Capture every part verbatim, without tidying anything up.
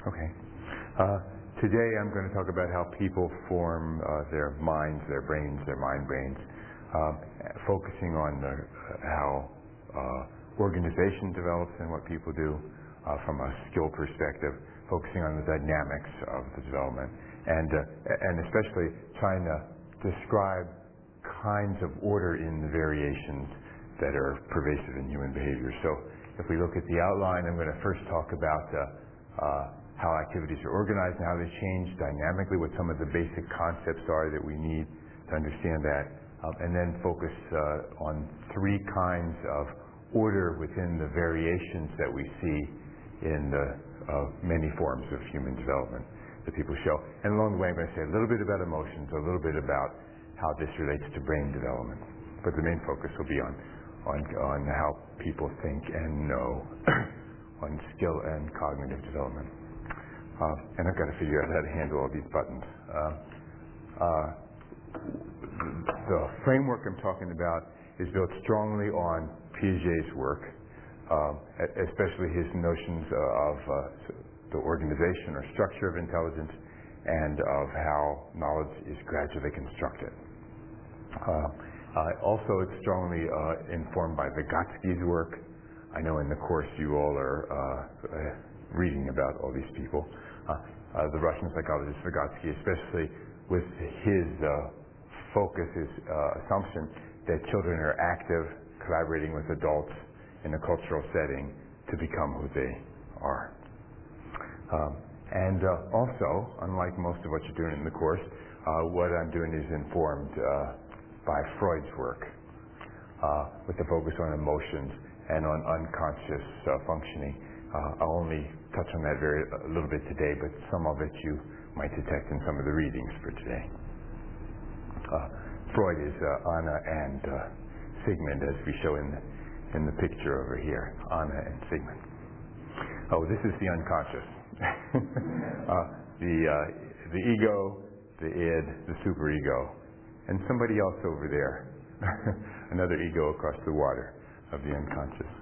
Okay. Uh, today I'm going to talk about how people form uh, their minds, their brains, their mind brains, uh, focusing on the, uh, how uh, organization develops and what people do uh, from a skill perspective, focusing on the dynamics of the development, and uh, and especially trying to describe kinds of order in the variations that are pervasive in human behavior. So if we look at the outline, I'm going to first talk about uh, uh, how activities are organized and how they change dynamically, what some of the basic concepts are that we need to understand that, um, and then focus uh, on three kinds of order within the variations that we see in the uh, many forms of human development that people show. And along the way, I'm going to say a little bit about emotions, a little bit about how this relates to brain development. But the main focus will be on, on, on how people think and know, on skill and cognitive development. Uh, and I've got to figure out how to handle all these buttons. Uh, uh, the framework I'm talking about is built strongly on Piaget's work, uh, especially his notions of uh, the organization or structure of intelligence and of how knowledge is gradually constructed. Uh, uh, also, it's strongly uh, informed by Vygotsky's work. I know in the course you all are uh, uh, reading about all these people. Uh, uh, the Russian psychologist Vygotsky, especially with his uh, focus, his uh, assumption that children are active, collaborating with adults in a cultural setting to become who they are. Um, and uh, also, unlike most of what you're doing in the course, uh, what I'm doing is informed uh, by Freud's work, uh, with the focus on emotions and on unconscious uh, functioning. Uh, I'll only touch on that very a little bit today, but some of it you might detect in some of the readings for today. Uh, Freud is uh, Anna and uh, Sigmund, as we show in the, in the picture over here, Anna and Sigmund. Oh, this is the unconscious. uh, the, uh, the ego, the id, the superego, and somebody else over there, another ego across the water of the unconscious.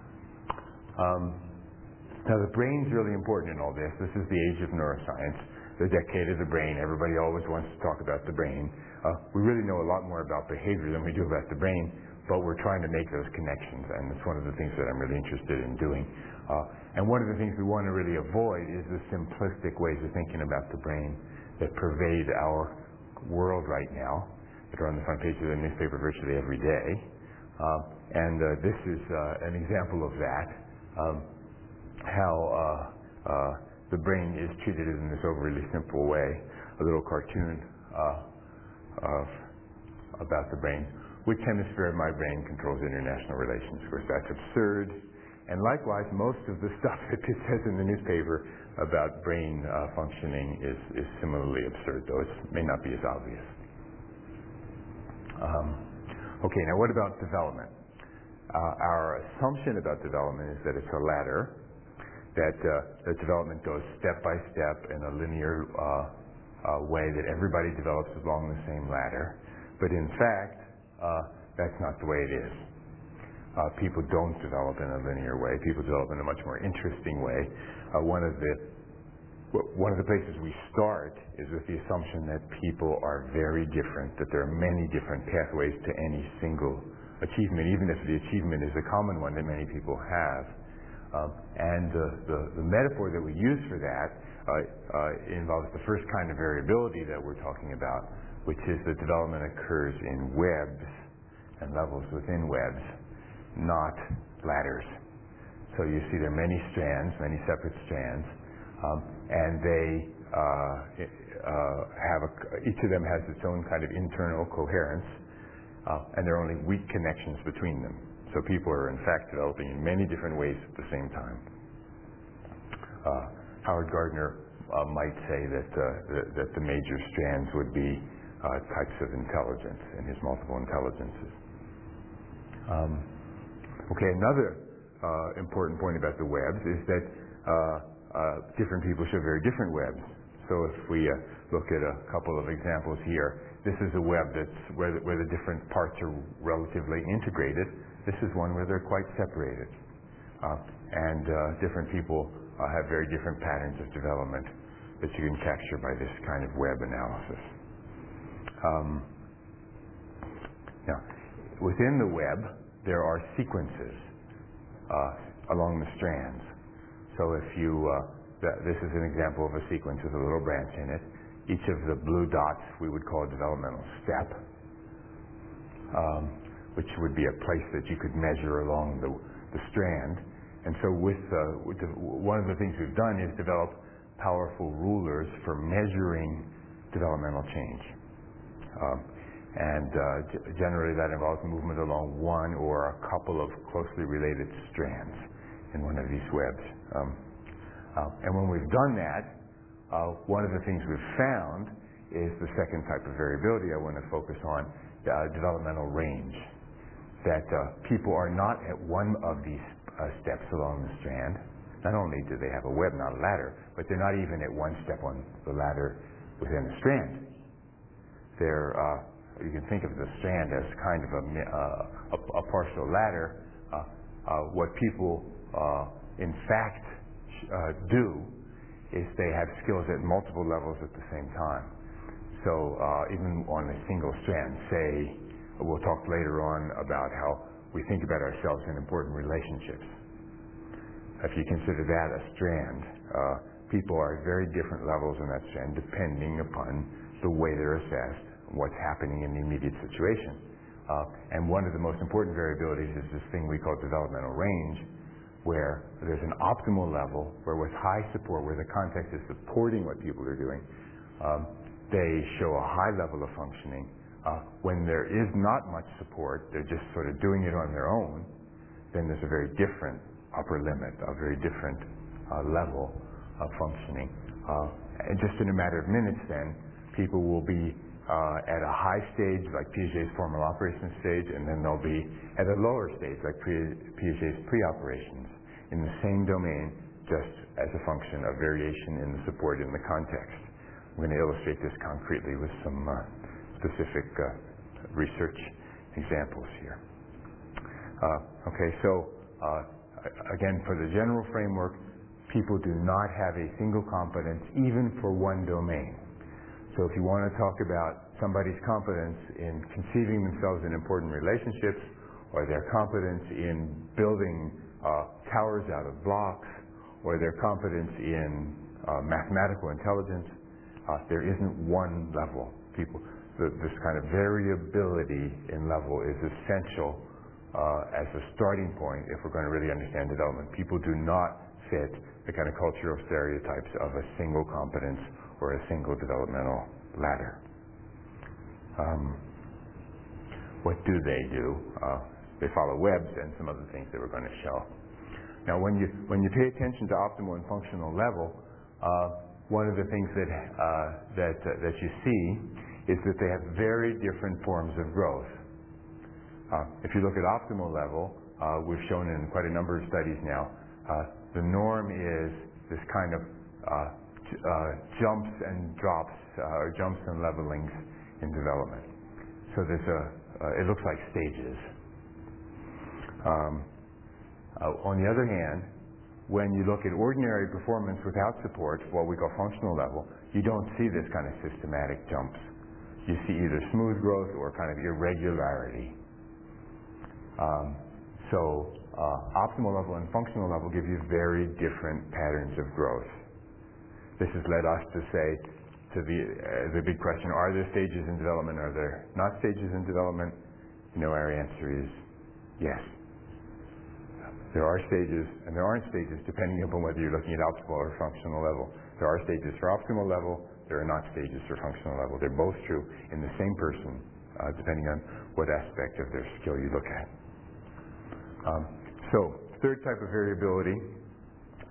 Um, Now, the brain's really important in all this. This is the age of neuroscience, the decade of the brain. Everybody always wants to talk about the brain. Uh, we really know a lot more about behavior than we do about the brain, but we're trying to make those connections, and it's one of the things that I'm really interested in doing. Uh, and one of the things we want to really avoid is the simplistic ways of thinking about the brain that pervade our world right now, that are on the front page of the newspaper virtually every day. Uh, and uh, this is uh, an example of that. Um, how uh, uh, the brain is treated in this overly simple way. A little cartoon uh, of, about the brain. Which hemisphere of my brain controls international relations? Of course, that's absurd. And likewise, most of the stuff that it says in the newspaper about brain uh, functioning is, is similarly absurd, though it may not be as obvious. Um, okay, now what about development? Uh, our assumption about development is that it's a ladder, that uh, the development goes step by step in a linear uh, uh, way, that everybody develops along the same ladder. But in fact, uh, that's not the way it is. Uh, people don't develop in a linear way. People develop in a much more interesting way. Uh, one of the one of the places we start is with the assumption that people are very different, that there are many different pathways to any single achievement, even if the achievement is a common one that many people have. Um, and uh, the, the metaphor that we use for that uh, uh, involves the first kind of variability that we're talking about, which is that development occurs in webs and levels within webs, not ladders. So you see there are many strands, many separate strands, um, and they uh, uh, have a, each of them has its own kind of internal coherence, uh, and there are only weak connections between them. So people are in fact developing in many different ways at the same time. Uh, Howard Gardner uh, might say that, uh, that that the major strands would be uh, types of intelligence in his multiple intelligences. Um, okay, another uh, important point about the webs is that uh, uh, different people show very different webs. So if we uh, look at a couple of examples here, this is a web that's where the, where the different parts are relatively integrated. This is one where they're quite separated. Uh, and uh, different people uh, have very different patterns of development that you can capture by this kind of web analysis. Um, now, within the web, there are sequences uh, along the strands. So if you, uh, th- this is an example of a sequence with a little branch in it. Each of the blue dots we would call a developmental step, um, which would be a place that you could measure along the, the strand. And so with, uh, with the, one of the things we've done is develop powerful rulers for measuring developmental change. Um, and uh, g- generally that involves movement along one or a couple of closely related strands in one of these webs. Um, uh, and when we've done that, uh, one of the things we've found is the second type of variability I want to focus on, uh, developmental range. That uh, people are not at one of these uh, steps along the strand. Not only do they have a web, not a ladder, but they're not even at one step on the ladder within the strand. They're, uh, you can think of the strand as kind of a, uh, a, a partial ladder. Uh, uh, what people, uh, in fact, uh, do is they have skills at multiple levels at the same time. So uh, even on a single strand, say, we'll talk later on about how we think about ourselves in important relationships. If you consider that a strand, uh, people are at very different levels in that strand depending upon the way they're assessed, what's happening in the immediate situation. Uh, and one of the most important variabilities is this thing we call developmental range, where there's an optimal level, where with high support, where the context is supporting what people are doing, um, they show a high level of functioning. Uh, when there is not much support, they're just sort of doing it on their own, then there's a very different upper limit, a very different uh, level of functioning. Uh, and just in a matter of minutes then, people will be uh, at a high stage, like Piaget's formal operations stage, and then they'll be at a lower stage, like Piaget's pre-operations, in the same domain, just as a function of variation in the support in the context. I'm going to illustrate this concretely with some uh, specific uh, research examples here. Uh, okay, so uh, again, for the general framework, people do not have a single competence even for one domain. So if you want to talk about somebody's competence in conceiving themselves in important relationships, or their competence in building uh, towers out of blocks, or their competence in uh, mathematical intelligence, uh, there isn't one level. People, the, this kind of variability in level is essential uh, as a starting point if we're going to really understand development. People do not fit the kind of cultural stereotypes of a single competence or a single developmental ladder. Um, what do they do? Uh, they follow webs and some other things that we're going to show. Now, when you when you pay attention to optimal and functional level, uh, one of the things that uh, that uh, that you see is that they have very different forms of growth. Uh, if you look at optimal level, uh, we've shown in quite a number of studies now, uh, the norm is this kind of uh, j- uh, jumps and drops, uh, or jumps and levelings in development. So there's a, uh, it looks like stages. Um, uh, on the other hand, when you look at ordinary performance without support, what we call functional level, you don't see this kind of systematic jumps. You see either smooth growth or kind of irregularity. Um, so uh, optimal level and functional level give you very different patterns of growth. This has led us to say, to the, uh, the big question, are there stages in development, are there not stages in development? You know, our answer is yes. There are stages, and there aren't stages depending upon whether you're looking at optimal or functional level. There are stages for optimal level, there are not stages for functional level. They're both true in the same person, uh, depending on what aspect of their skill you look at. Um, so, third type of variability, uh,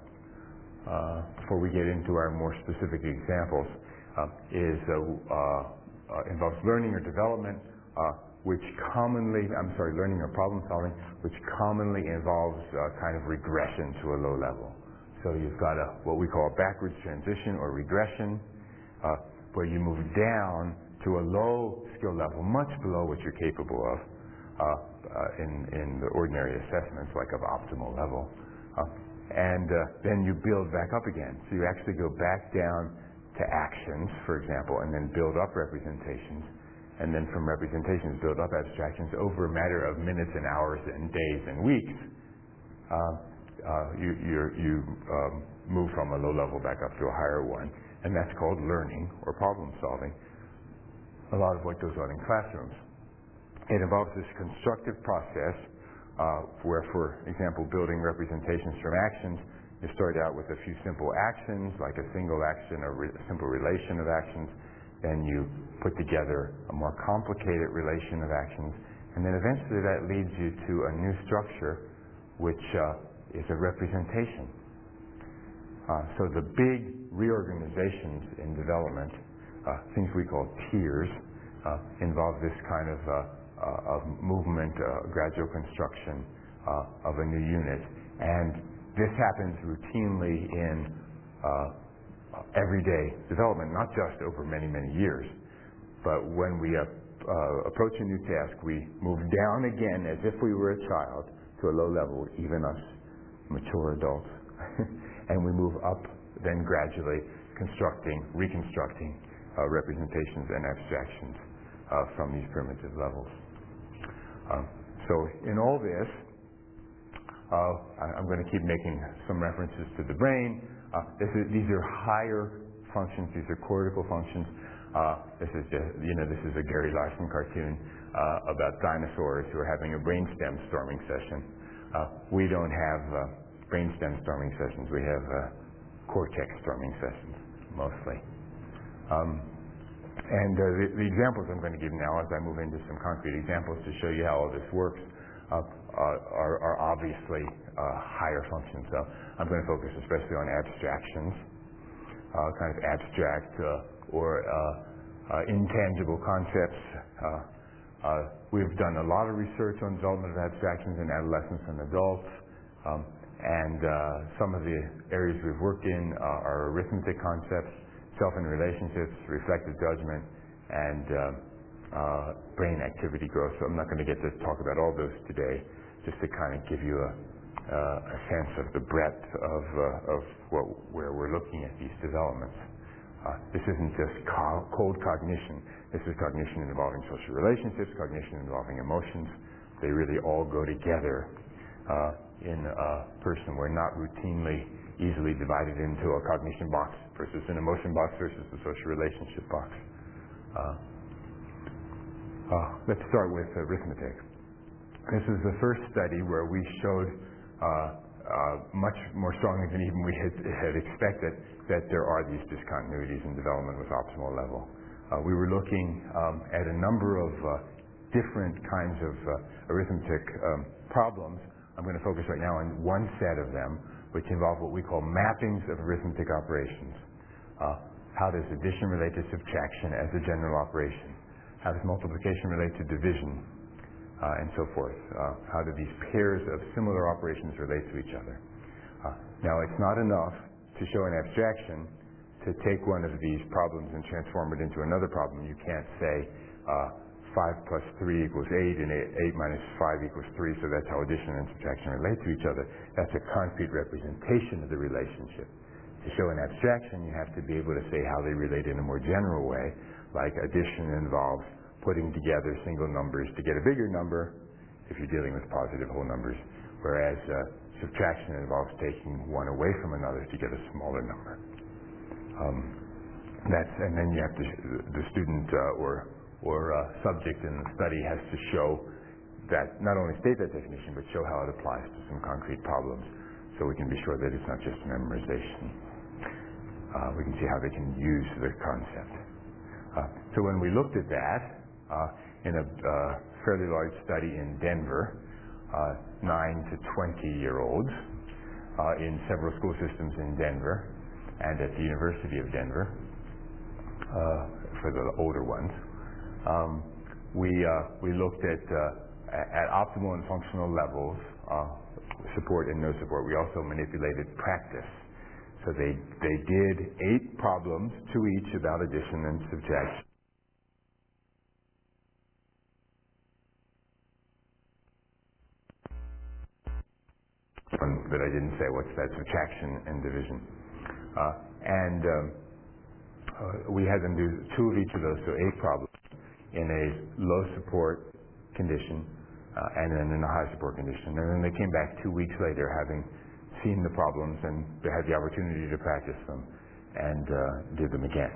uh, before we get into our more specific examples, uh, is uh, uh, uh, involves learning or development, uh, which commonly, I'm sorry, learning or problem solving, which commonly involves uh, kind of regression to a low level. So you've got a what we call a backwards transition or regression, uh, where you move down to a low skill level, much below what you're capable of. Uh, uh, in, in the ordinary assessments, like of optimal level. Uh, and uh, then you build back up again. So you actually go back down to actions, for example, and then build up representations, and then from representations build up abstractions over a matter of minutes and hours and days and weeks. Uh, uh, you you're, you um, move from a low level back up to a higher one, and that's called learning or problem solving. A lot of what goes on in classrooms. It involves this constructive process uh, where, for example, building representations from actions, you start out with a few simple actions, like a single action or re- a simple relation of actions. Then you put together a more complicated relation of actions, and then eventually that leads you to a new structure, which uh, is a representation. Uh, so the big reorganizations in development, uh, things we call tiers, uh, involve this kind of uh, Uh, of movement, uh, gradual construction uh, of a new unit. And this happens routinely in uh, everyday development, not just over many, many years. But when we uh, uh, approach a new task, we move down again as if we were a child to a low level, even us mature adults. And we move up then gradually constructing, reconstructing uh, representations and abstractions uh, from these primitive levels. Um, so in all this, uh, I, I'm going to keep making some references to the brain. Uh, this is, these are higher functions. These are cortical functions. Uh, this is just, you know, this is a Gary Larson cartoon uh, about dinosaurs who are having a brainstem storming session. Uh, we don't have uh, brainstem storming sessions. We have uh, cortex storming sessions mostly. Um, And uh, the, the examples I'm going to give now, as I move into some concrete examples to show you how all this works, uh, uh, are, are obviously uh, higher functions. So I'm going to focus especially on abstractions, uh, kind of abstract uh, or uh, uh, intangible concepts. Uh, uh, we've done a lot of research on development of abstractions in adolescents and adults. Um, and uh, some of the areas we've worked in uh, are arithmetic concepts, self and relationships, reflective judgment, and uh, uh, brain activity growth. So I'm not going to get to talk about all those today, just to kind of give you a, uh, a sense of the breadth of, uh, of what, where we're looking at these developments. Uh, this isn't just co- cold cognition. This is cognition involving social relationships, cognition involving emotions. They really all go together uh, in a person. We're not routinely easily divided into a cognition box versus an emotion box versus a social relationship box. Uh, uh, let's start with arithmetic. This is the first study where we showed uh, uh, much more strongly than even we had, had expected that there are these discontinuities in development with optimal level. Uh, we were looking um, at a number of uh, different kinds of uh, arithmetic um, problems. I'm going to focus right now on one set of them, which involve what we call mappings of arithmetic operations. Uh, how does addition relate to subtraction as a general operation? How does multiplication relate to division? Uh, and so forth. Uh, how do these pairs of similar operations relate to each other? Uh, now, it's not enough to show an abstraction to take one of these problems and transform it into another problem. You can't say uh, five plus three equals eight, and eight minus five equals three, so that's how addition and subtraction relate to each other. That's a concrete representation of the relationship. To show an abstraction, you have to be able to say how they relate in a more general way, like addition involves putting together single numbers to get a bigger number if you're dealing with positive whole numbers, whereas uh, subtraction involves taking one away from another to get a smaller number. Um, that's, and then you have to, the student uh, or or uh, subject in the study has to show that, not only state that definition, but show how it applies to some concrete problems, so we can be sure that it's not just memorization. Uh, we can see how they can use the concept. Uh, so when we looked at that uh, in a uh, fairly large study in Denver, uh, nine to twenty year olds uh, in several school systems in Denver and at the University of Denver uh, for the older ones, um, we uh, we looked at uh, at optimal and functional levels, uh, support and no support. We also manipulated practice. So they they did eight problems, two each about addition and subtraction. that I didn't say. What's that? Subtraction and division. Uh, and um, uh, we had them do two of each of those, so eight problems in a low support condition uh, and then in a high support condition. And then they came back two weeks later having seen the problems and they had the opportunity to practice them and uh, did them again.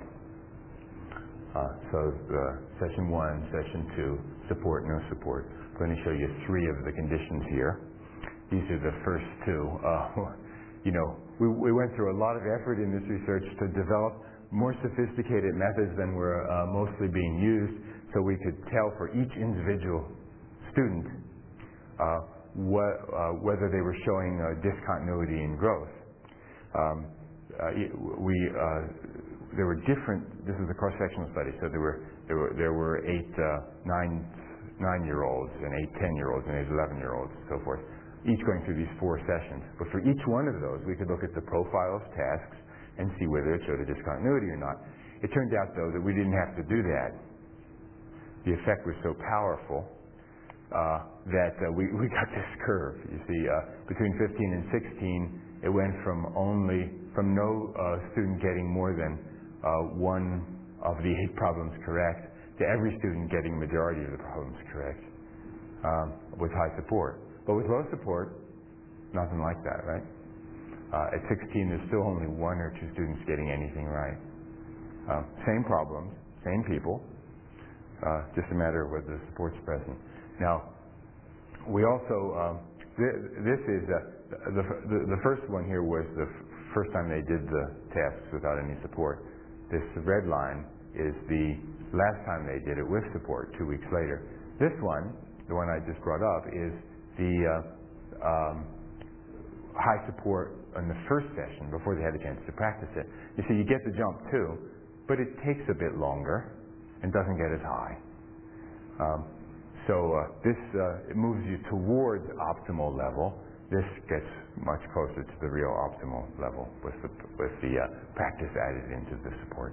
Uh, so uh, session one, session two, support, no support. I'm going to show you three of the conditions here. These are the first two. Uh, you know, we, we went through a lot of effort in this research to develop more sophisticated methods than were uh, mostly being used, so we could tell for each individual student uh, what, uh, whether they were showing uh, discontinuity in growth. Um, uh, we, uh, there were different. This is a cross-sectional study, so there were there were there were eight uh, nine nine-year-olds and eight ten-year-olds and eight eleven-year-olds, and so forth, each going through these four sessions. But for each one of those, we could look at the profile of tasks and see whether it showed a discontinuity or not. It turned out, though, that we didn't have to do that. The effect was so powerful uh, that uh, we, we got this curve. You see, uh, between fifteen and sixteen, it went from only, from no uh, student getting more than uh, one of the eight problems correct to every student getting a majority of the problems correct um, with high support. But with low support, nothing like that, right? Uh, at sixteen, there's still only one or two students getting anything right. Uh, same problems, same people, uh, just a matter of whether the support's present. Now, we also, um, th- this is, uh, the, the, the first one here was the f- first time they did the tasks without any support. This red line is the last time they did it with support, two weeks later. This one, the one I just brought up, is the uh, um, high support in the first session before they had a chance to practice it. You see, you get the jump too, but it takes a bit longer and doesn't get as high. Um, so uh, this uh, it moves you towards optimal level. This gets much closer to the real optimal level with the, with the uh, practice added into the support.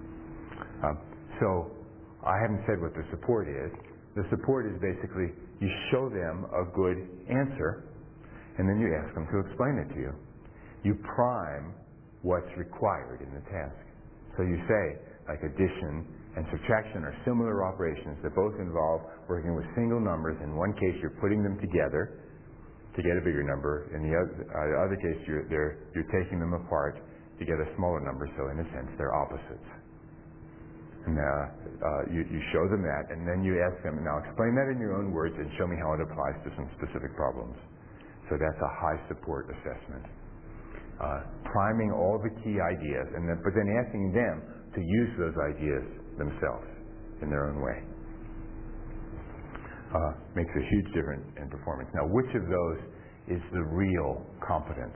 Um, so I haven't said what the support is. The support is basically you show them a good answer and then you ask them to explain it to you. You prime what's required in the task. So you say, like addition and subtraction are similar operations that both involve working with single numbers. In one case, you're putting them together to get a bigger number. In the other, uh, other case, you're, you're taking them apart to get a smaller number. So in a sense, they're opposites. And uh, uh, you, you show them that, and then you ask them, now explain that in your own words and show me how it applies to some specific problems. So that's a high support assessment. Uh, priming all the key ideas, and then, but then asking them to use those ideas themselves in their own way. Uh, makes a huge difference in performance. Now, which of those is the real competence?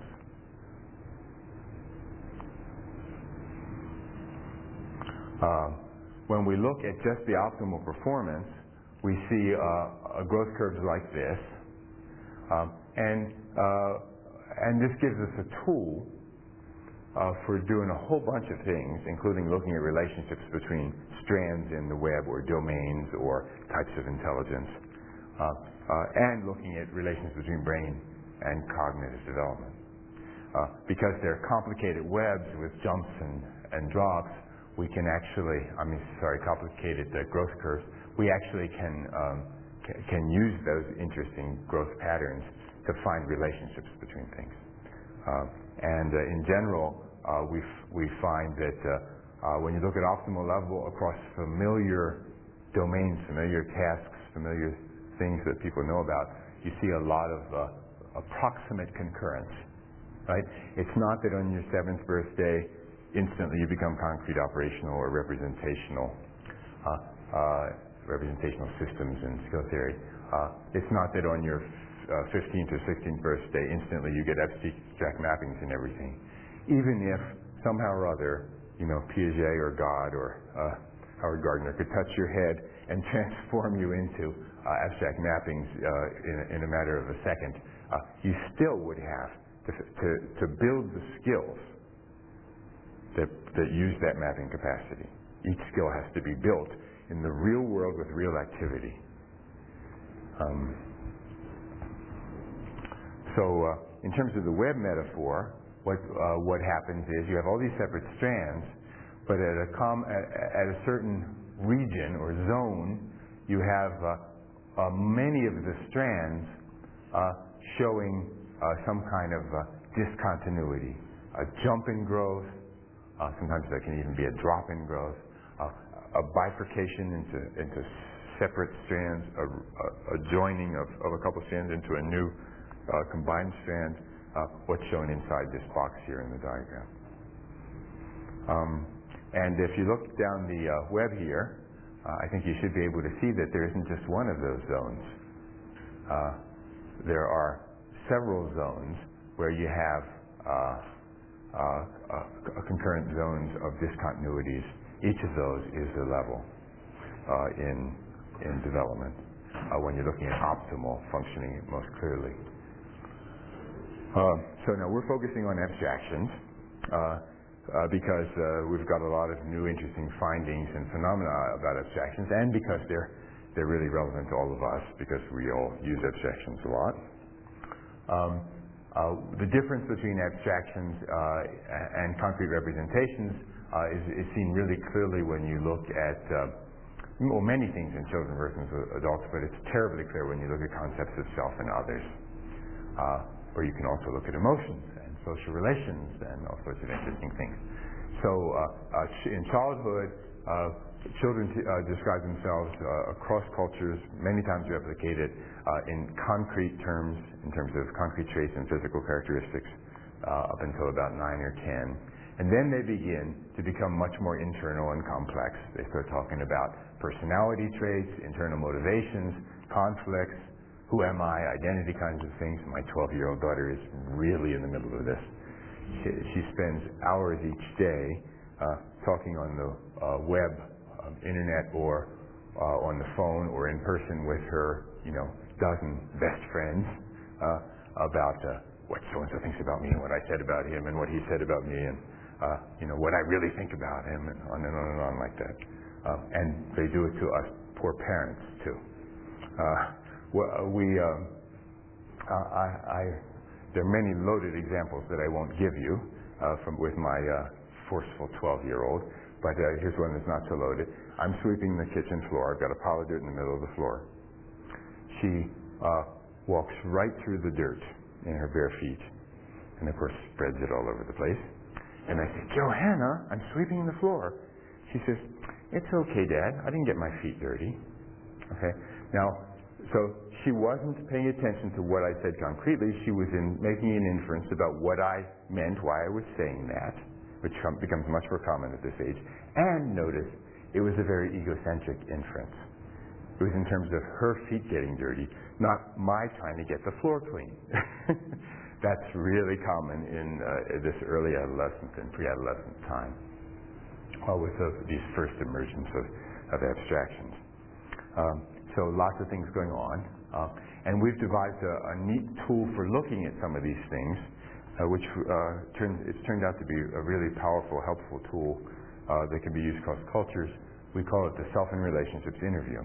Uh, when we look at just the optimal performance, we see uh, growth curves like this. Um, and uh, and this gives us a tool uh, for doing a whole bunch of things, including looking at relationships between strands in the web or domains or types of intelligence, uh, uh, and looking at relations between brain and cognitive development. Uh, because they're complicated webs with jumps and, and drops, we can actually, I mean, sorry, complicated uh, growth curves, we actually can, um, can, can use those interesting growth patterns to find relationships between things. Uh, and uh, in general, uh, we, f- we find that uh, uh, when you look at optimal level across familiar domains, familiar tasks, familiar things that people know about, you see a lot of uh, approximate concurrence, right? It's not that on your seventh birthday, instantly you become concrete operational or representational, uh, uh, representational systems and skill theory. Uh, it's not that on your uh, fifteenth or sixteenth birthday, instantly you get abstract mappings and everything. Even if somehow or other, you know, Piaget or God or uh, Howard Gardner could touch your head and transform you into uh, abstract mappings uh, in, in a matter of a second, uh, you still would have to, to, to build the skills that, that use that mapping capacity. Each skill has to be built in the real world with real activity. Um, so uh, in terms of the web metaphor, what, uh, what happens is you have all these separate strands, but at a, com at, at a certain region or zone, you have uh, uh, many of the strands uh, showing uh, some kind of uh, discontinuity, a jump in growth, uh, sometimes there can even be a drop in growth, uh, a bifurcation into, into separate strands, a, a, a joining of, of a couple strands into a new uh, combined strand, uh, what's shown inside this box here in the diagram. Um, and if you look down the uh, web here, uh, I think you should be able to see that there isn't just one of those zones. Uh, there are several zones where you have uh, uh, uh, concurrent zones of discontinuities. Each of those is a level uh, in, in development uh, when you're looking at optimal functioning most clearly. Uh, so now we're focusing on abstractions uh, uh, because uh, we've got a lot of new interesting findings and phenomena about abstractions, and because they're, they're really relevant to all of us because we all use abstractions a lot. Um, uh, the difference between abstractions uh, and concrete representations uh, is, is seen really clearly when you look at uh, well, many things in children versus adults, but it's terribly clear when you look at concepts of self and others. Uh, or you can also look at emotions and social relations and all sorts of interesting things. So uh, uh, in childhood, uh, children t uh, describe themselves uh, across cultures, many times replicated uh, in concrete terms, in terms of concrete traits and physical characteristics uh, up until about nine or ten. And then they begin to become much more internal and complex. They start talking about personality traits, internal motivations, conflicts, who am I, identity kinds of things. My twelve-year-old daughter is really in the middle of this. She, she spends hours each day uh, talking on the uh, web, um, internet, or uh, on the phone, or in person with her, you know, dozen best friends uh, about uh, what so-and-so thinks about me, and what I said about him, and what he said about me, and uh, you know, what I really think about him, and on and on and on like that. Uh, and they do it to us poor parents, too. Uh, we, um, I, I, there are many loaded examples that I won't give you uh, from with my uh, forceful twelve-year-old, but uh, here's one that's not so loaded. I'm sweeping the kitchen floor. I've got a pile of dirt in the middle of the floor. She uh, walks right through the dirt in her bare feet, and of course spreads it all over the place. And I say, Johanna, I'm sweeping the floor. She says, it's okay, Dad. I didn't get my feet dirty. Okay. Now, so she wasn't paying attention to what I said concretely. She was in making an inference about what I meant, why I was saying that, which com becomes much more common at this age. And notice, it was a very egocentric inference. It was in terms of her feet getting dirty, not my trying to get the floor clean. That's really common in uh, this early adolescent and pre-adolescent time, uh, with those, these first emergence of, of abstractions. Um, so lots of things going on. Uh, and we've devised a, a neat tool for looking at some of these things, uh, which uh, turns, it's turned out to be a really powerful, helpful tool uh, that can be used across cultures. We call it the Self and Relationships Interview.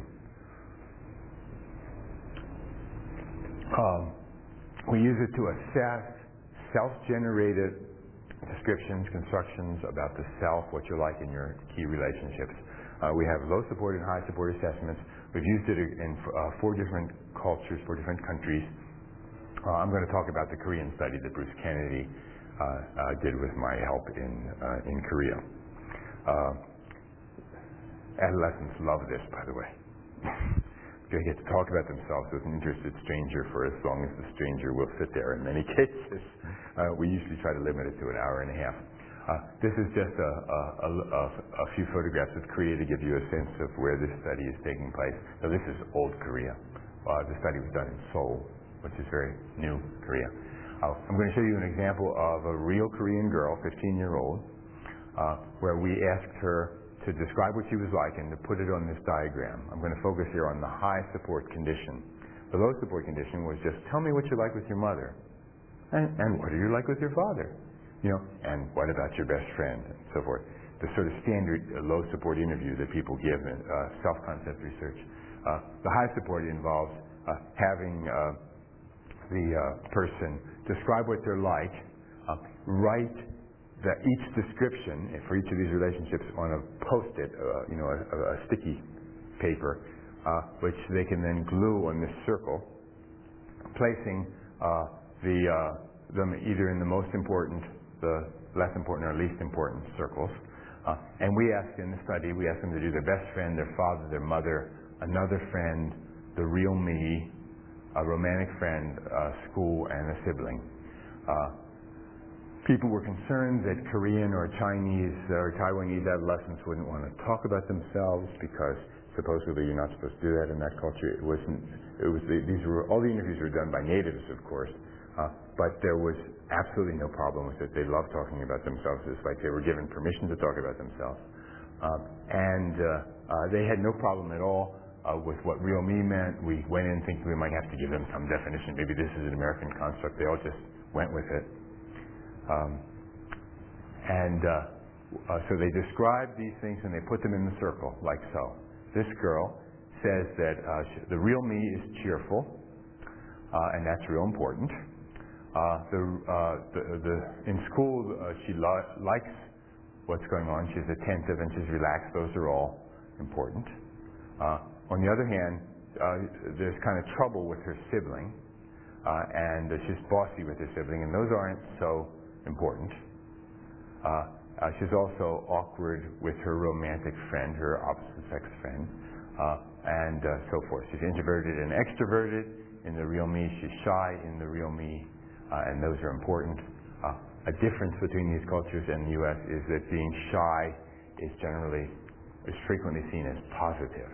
Um, we use it to assess self-generated descriptions, constructions about the self, what you're like in your key relationships. Uh, we have low support and high support assessments. We've used it in uh, four different cultures, four different countries. Uh, I'm going to talk about the Korean study that Bruce Kennedy uh, uh, did with my help in, uh, in Korea. Uh, adolescents love this, by the way. They get to talk about themselves with an interested stranger for as long as the stranger will sit there. In many cases, uh, we usually try to limit it to an hour and a half. Uh, this is just a, a, a, a few photographs of Korea to give you a sense of where this study is taking place. So this is old Korea. Uh, the study was done in Seoul, which is very new Korea. Uh, I'm going to show you an example of a real Korean girl, fifteen-year-old, uh, where we asked her to describe what she was like and to put it on this diagram. I'm going to focus here on the high support condition. The low support condition was just, tell me what you like with your mother. And, and what do you like with your father? You know, and what about your best friend, and so forth. The sort of standard uh, low support interview that people give in uh, self-concept research. Uh, the high support involves uh, having uh, the uh, person describe what they're like, uh, write the, each description for each of these relationships on a post-it, uh, you know, a, a sticky paper, uh, which they can then glue on this circle, placing uh, the, uh, them either in the most important, the less important, or least important circles. Uh, and we ask in the study, we ask them to do their best friend, their father, their mother, another friend, the real me, a romantic friend, uh, school, and a sibling. Uh, people were concerned that Korean or Chinese or Taiwanese adolescents wouldn't want to talk about themselves because supposedly you're not supposed to do that in that culture. It wasn't. It was. These were all the interviews were done by natives, of course, uh, but there was absolutely no problem with it. They loved talking about themselves. It's like they were given permission to talk about themselves, um, and uh, uh, they had no problem at all uh, with what real me meant. We went in thinking we might have to give them some definition. Maybe this is an American construct. They all just went with it, um, and uh, uh, so they described these things and they put them in the circle like so. This girl says that uh, she, the real me is cheerful, uh, and that's real important. Uh, the, uh, the, the, in school, uh, she li- likes what's going on. She's attentive and she's relaxed. Those are all important. Uh, on the other hand, uh, there's kind of trouble with her sibling, uh, and uh, she's bossy with her sibling, and those aren't so important. Uh, Uh, she's also awkward with her romantic friend, her opposite-sex friend, uh, and uh, so forth. She's introverted and extroverted in the real me. She's shy in the real me, uh, and those are important. Uh, a difference between these cultures and the U S is that being shy is generally, is frequently seen as positive.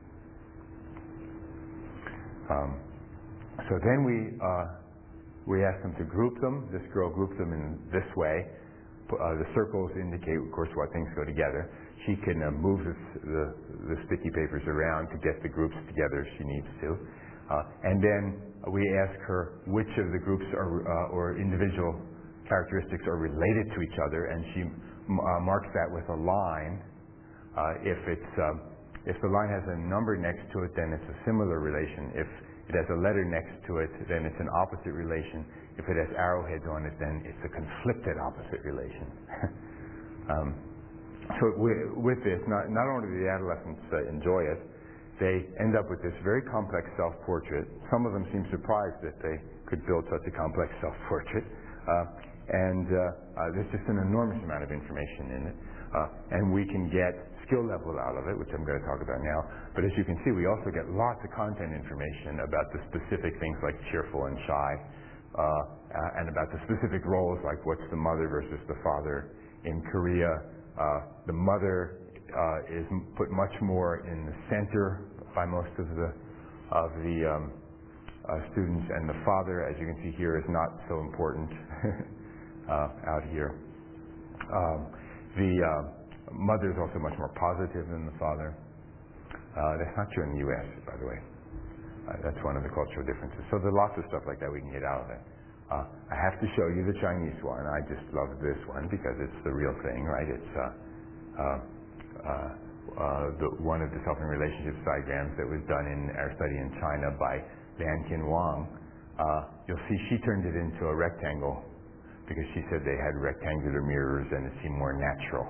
Um, so then we uh, we asked them to group them. This girl grouped them in this way. Uh, the circles indicate, of course, what things go together. She can uh, move the, the, the sticky papers around to get the groups together if she needs to. Uh, and then we ask her which of the groups are, uh, or individual characteristics are related to each other, and she uh, marks that with a line. Uh, if it's um, if the line has a number next to it, then it's a similar relation. If it has a letter next to it, then it's an opposite relation. If it has arrowheads on it, then it's a conflicted opposite relation. um, so with, with this, not, not only do the adolescents uh, enjoy it, they end up with this very complex self-portrait. Some of them seem surprised that they could build such a complex self-portrait. Uh, and uh, uh, there's just an enormous amount of information in it. Uh, and we can get skill level out of it, which I'm going to talk about now. But as you can see, we also get lots of content information about the specific things like cheerful and shy, uh, uh, and about the specific roles, like what's the mother versus the father. In Korea, uh, the mother uh, is put much more in the center by most of the of the um, uh, students, and the father, as you can see here, is not so important uh, out here. Um, the uh, mother is also much more positive than the father. Uh, that's not true in the U S, by the way. Uh, that's one of the cultural differences. So there's lots of stuff like that we can get out of it. Uh, I have to show you the Chinese one. I just love this one because it's the real thing, right? It's uh, uh, uh, uh, the, one of the self-and relationships diagrams that was done in our study in China by Lian-Kin Wang. Uh, you'll see she turned it into a rectangle because she said they had rectangular mirrors and it seemed more natural.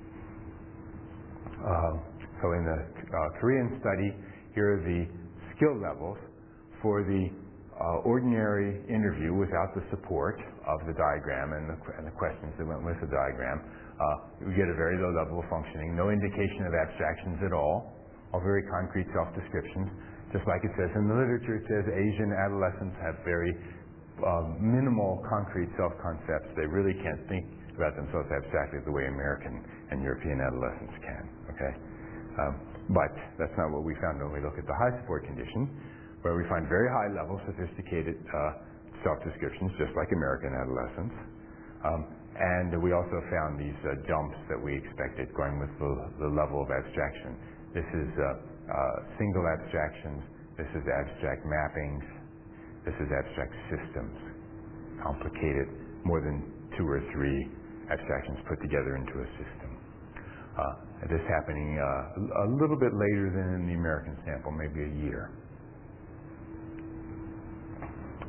Uh, so in the uh, Korean study, here are the skill levels for the uh, ordinary interview without the support of the diagram and the, and the questions that went with the diagram. Uh, we get a very low level of functioning, no indication of abstractions at all, all very concrete self-descriptions. Just like it says in the literature, it says Asian adolescents have very uh, minimal concrete self-concepts. They really can't think about themselves abstractly the way American and European adolescents can. Okay, um, but that's not what we found when we look at the high support condition, where we find very high level, sophisticated uh, self-descriptions, just like American adolescents. Um, and we also found these uh, jumps that we expected, going with the, the level of abstraction. This is uh, uh, single abstractions. This is abstract mappings. This is abstract systems, complicated, more than two or three abstractions put together into a system. Uh, this happening uh, a little bit later than in the American sample, maybe a year.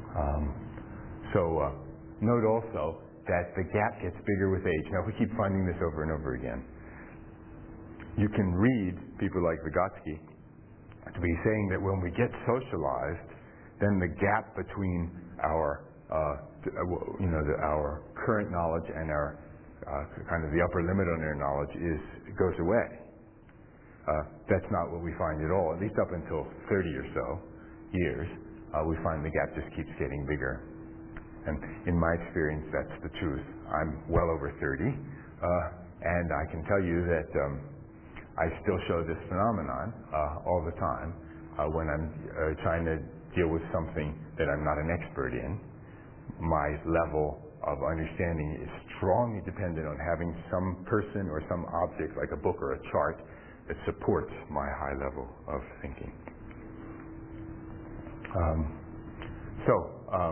Um, so uh, note also that the gap gets bigger with age. Now, we keep finding this over and over again. You can read people like Vygotsky to be saying that when we get socialized, then the gap between our, uh, you know, the, our current knowledge and our uh, kind of the upper limit on our knowledge is goes away. Uh, that's not what we find at all. At least up until thirty or so years, uh, we find the gap just keeps getting bigger. And in my experience, that's the truth. I'm well over thirty, uh, and I can tell you that um, I still show this phenomenon uh, all the time uh, when I'm uh, trying to deal with something that I'm not an expert in. My level of understanding is strongly dependent on having some person or some object, like a book or a chart, that supports my high level of thinking. Um, so, um,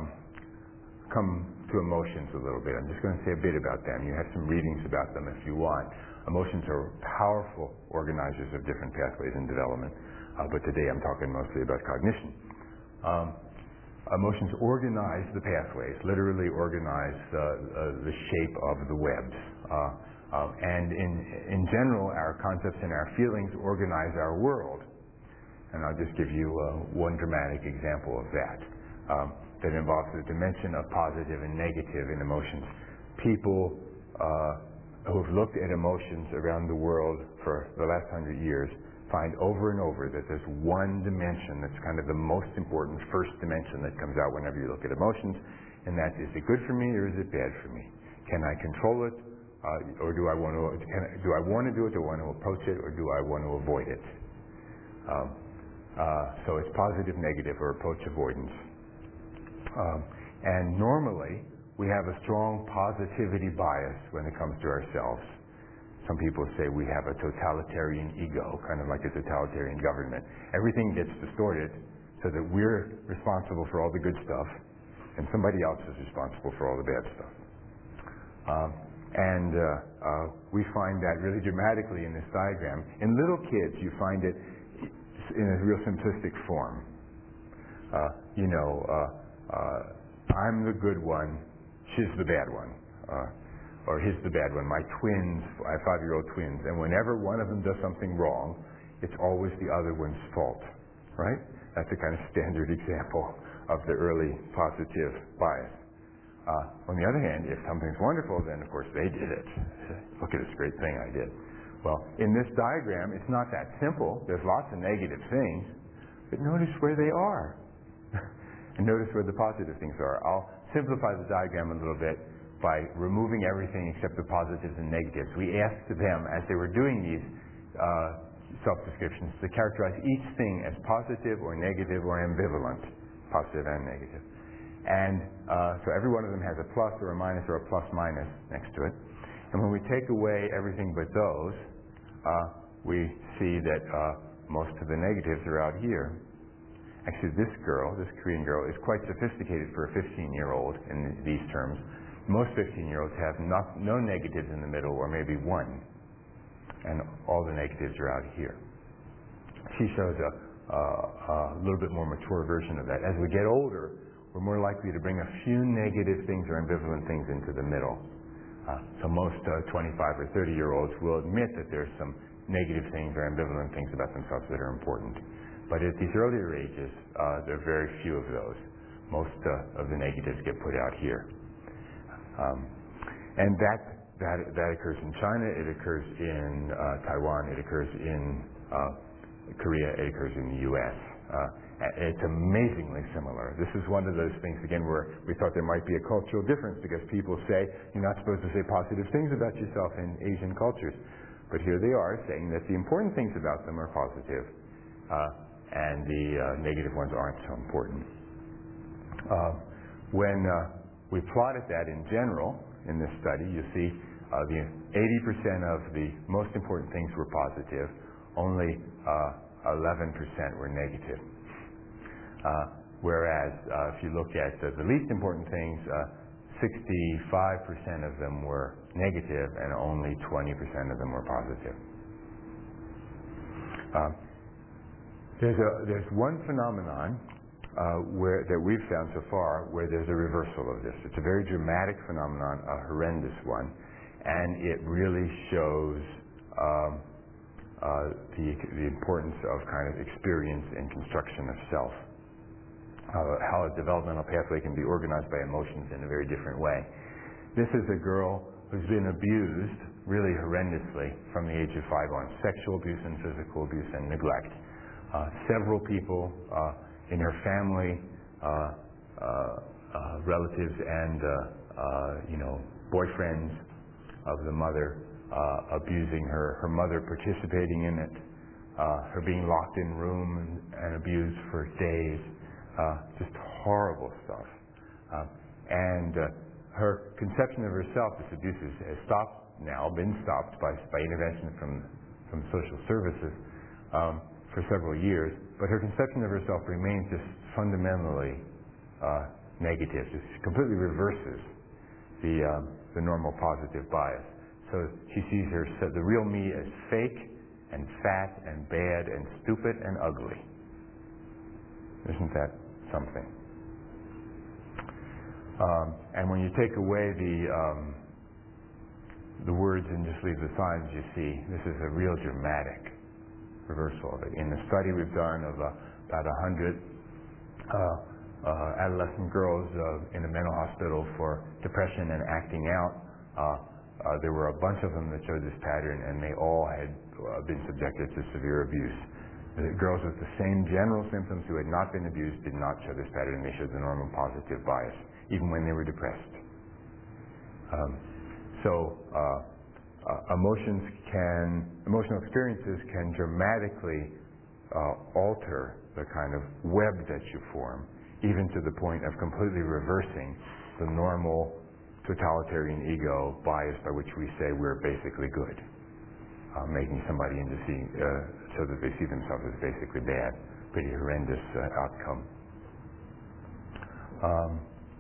come to emotions a little bit. I'm just going to say a bit about them. You have some readings about them if you want. Emotions are powerful organizers of different pathways in development, uh, but today I'm talking mostly about cognition. Um, emotions organize the pathways, literally organize uh, uh, the shape of the webs. Uh, uh, and in, in general, our concepts and our feelings organize our world. And I'll just give you uh, one dramatic example of that. Um, that involves the dimension of positive and negative in emotions. People uh, who have looked at emotions around the world for the last hundred years find over and over that there's one dimension that's kind of the most important first dimension that comes out whenever you look at emotions, and that is it good for me or is it bad for me? Can I control it, uh, or do I want to? Can I, do I want to do it? Do I want to approach it, or do I want to avoid it? Um, uh, so it's positive, negative, or approach avoidance. Um, and normally, we have a strong positivity bias when it comes to ourselves. Some people say we have a totalitarian ego, kind of like a totalitarian government. Everything gets distorted so that we're responsible for all the good stuff, and somebody else is responsible for all the bad stuff. Um, and uh, uh, we find that really dramatically in this diagram. In little kids, you find it in a real simplistic form. Uh, you know, uh, Uh, I'm the good one, she's the bad one, uh, or he's the bad one. My twins, I have five-year-old twins, and whenever one of them does something wrong, it's always the other one's fault, right? That's a kind of standard example of the early positive bias. Uh, on the other hand, if something's wonderful, then of course they did it. Look at this great thing I did. Well, in this diagram, it's not that simple. There's lots of negative things, but notice where they are. And notice where the positive things are. I'll simplify the diagram a little bit by removing everything except the positives and negatives. We asked them, as they were doing these uh, self-descriptions, to characterize each thing as positive or negative or ambivalent, positive and negative. And uh, so every one of them has a plus or a minus or a plus-minus next to it. And when we take away everything but those, uh, we see that uh, most of the negatives are out here. Actually, this girl, this Korean girl, is quite sophisticated for a fifteen-year-old in these terms. Most fifteen-year-olds have not, no negatives in the middle, or maybe one. And all the negatives are out here. She shows a, a, a little bit more mature version of that. As we get older, we're more likely to bring a few negative things or ambivalent things into the middle. Uh, so most uh, twenty-five or thirty-year-olds will admit that there's some negative things or ambivalent things about themselves that are important. But at these earlier ages, uh, there are very few of those. Most uh, of the negatives get put out here. Um, and that, that that occurs in China, it occurs in uh, Taiwan, it occurs in uh, Korea, it occurs in the U S. Uh, it's amazingly similar. This is one of those things, again, where we thought there might be a cultural difference because people say you're not supposed to say positive things about yourself in Asian cultures. But here they are saying that the important things about them are positive. Uh, and the uh, negative ones aren't so important. Uh, when uh, we plotted that in general in this study, you see uh, the eighty percent of the most important things were positive, only uh, eleven percent were negative. Uh, whereas uh, if you look at uh, the least important things, uh, sixty-five percent of them were negative and only twenty percent of them were positive. Uh, There's, a, there's one phenomenon uh, where, that we've found so far where there's a reversal of this. It's a very dramatic phenomenon, a horrendous one, and it really shows um, uh, the, the importance of kind of experience in construction of self. Uh, how a developmental pathway can be organized by emotions in a very different way. This is a girl who's been abused really horrendously from the age of five on. Sexual abuse and physical abuse and neglect. Uh, several people uh, in her family, uh, uh, uh, relatives and uh, uh, you know, boyfriends of the mother uh, abusing her, her mother participating in it, uh, her being locked in room and, and abused for days. Uh, just horrible stuff. Uh, and uh, her conception of herself, this abuse has stopped now, been stopped by, by intervention from, from social services um, for several years, but her conception of herself remains just fundamentally uh, negative. Just completely reverses the, um, the normal positive bias. So she sees her, so the real me as fake and fat and bad and stupid and ugly. Isn't that something? Um, and when you take away the um, the words and just leave the signs, you see this is a real dramatic reversal of it. In the study we've done of uh, about a hundred uh, uh, adolescent girls uh, in a mental hospital for depression and acting out, uh, uh, there were a bunch of them that showed this pattern, and they all had uh, been subjected to severe abuse. The girls with the same general symptoms who had not been abused did not show this pattern. They showed the normal positive bias, even when they were depressed. Um, so uh, uh, emotions can, emotional experiences can dramatically uh, alter the kind of web that you form, even to the point of completely reversing the normal totalitarian ego bias by which we say we're basically good. Uh, making somebody into seeing, uh, so that they see themselves as basically bad. Pretty horrendous uh, outcome. Um,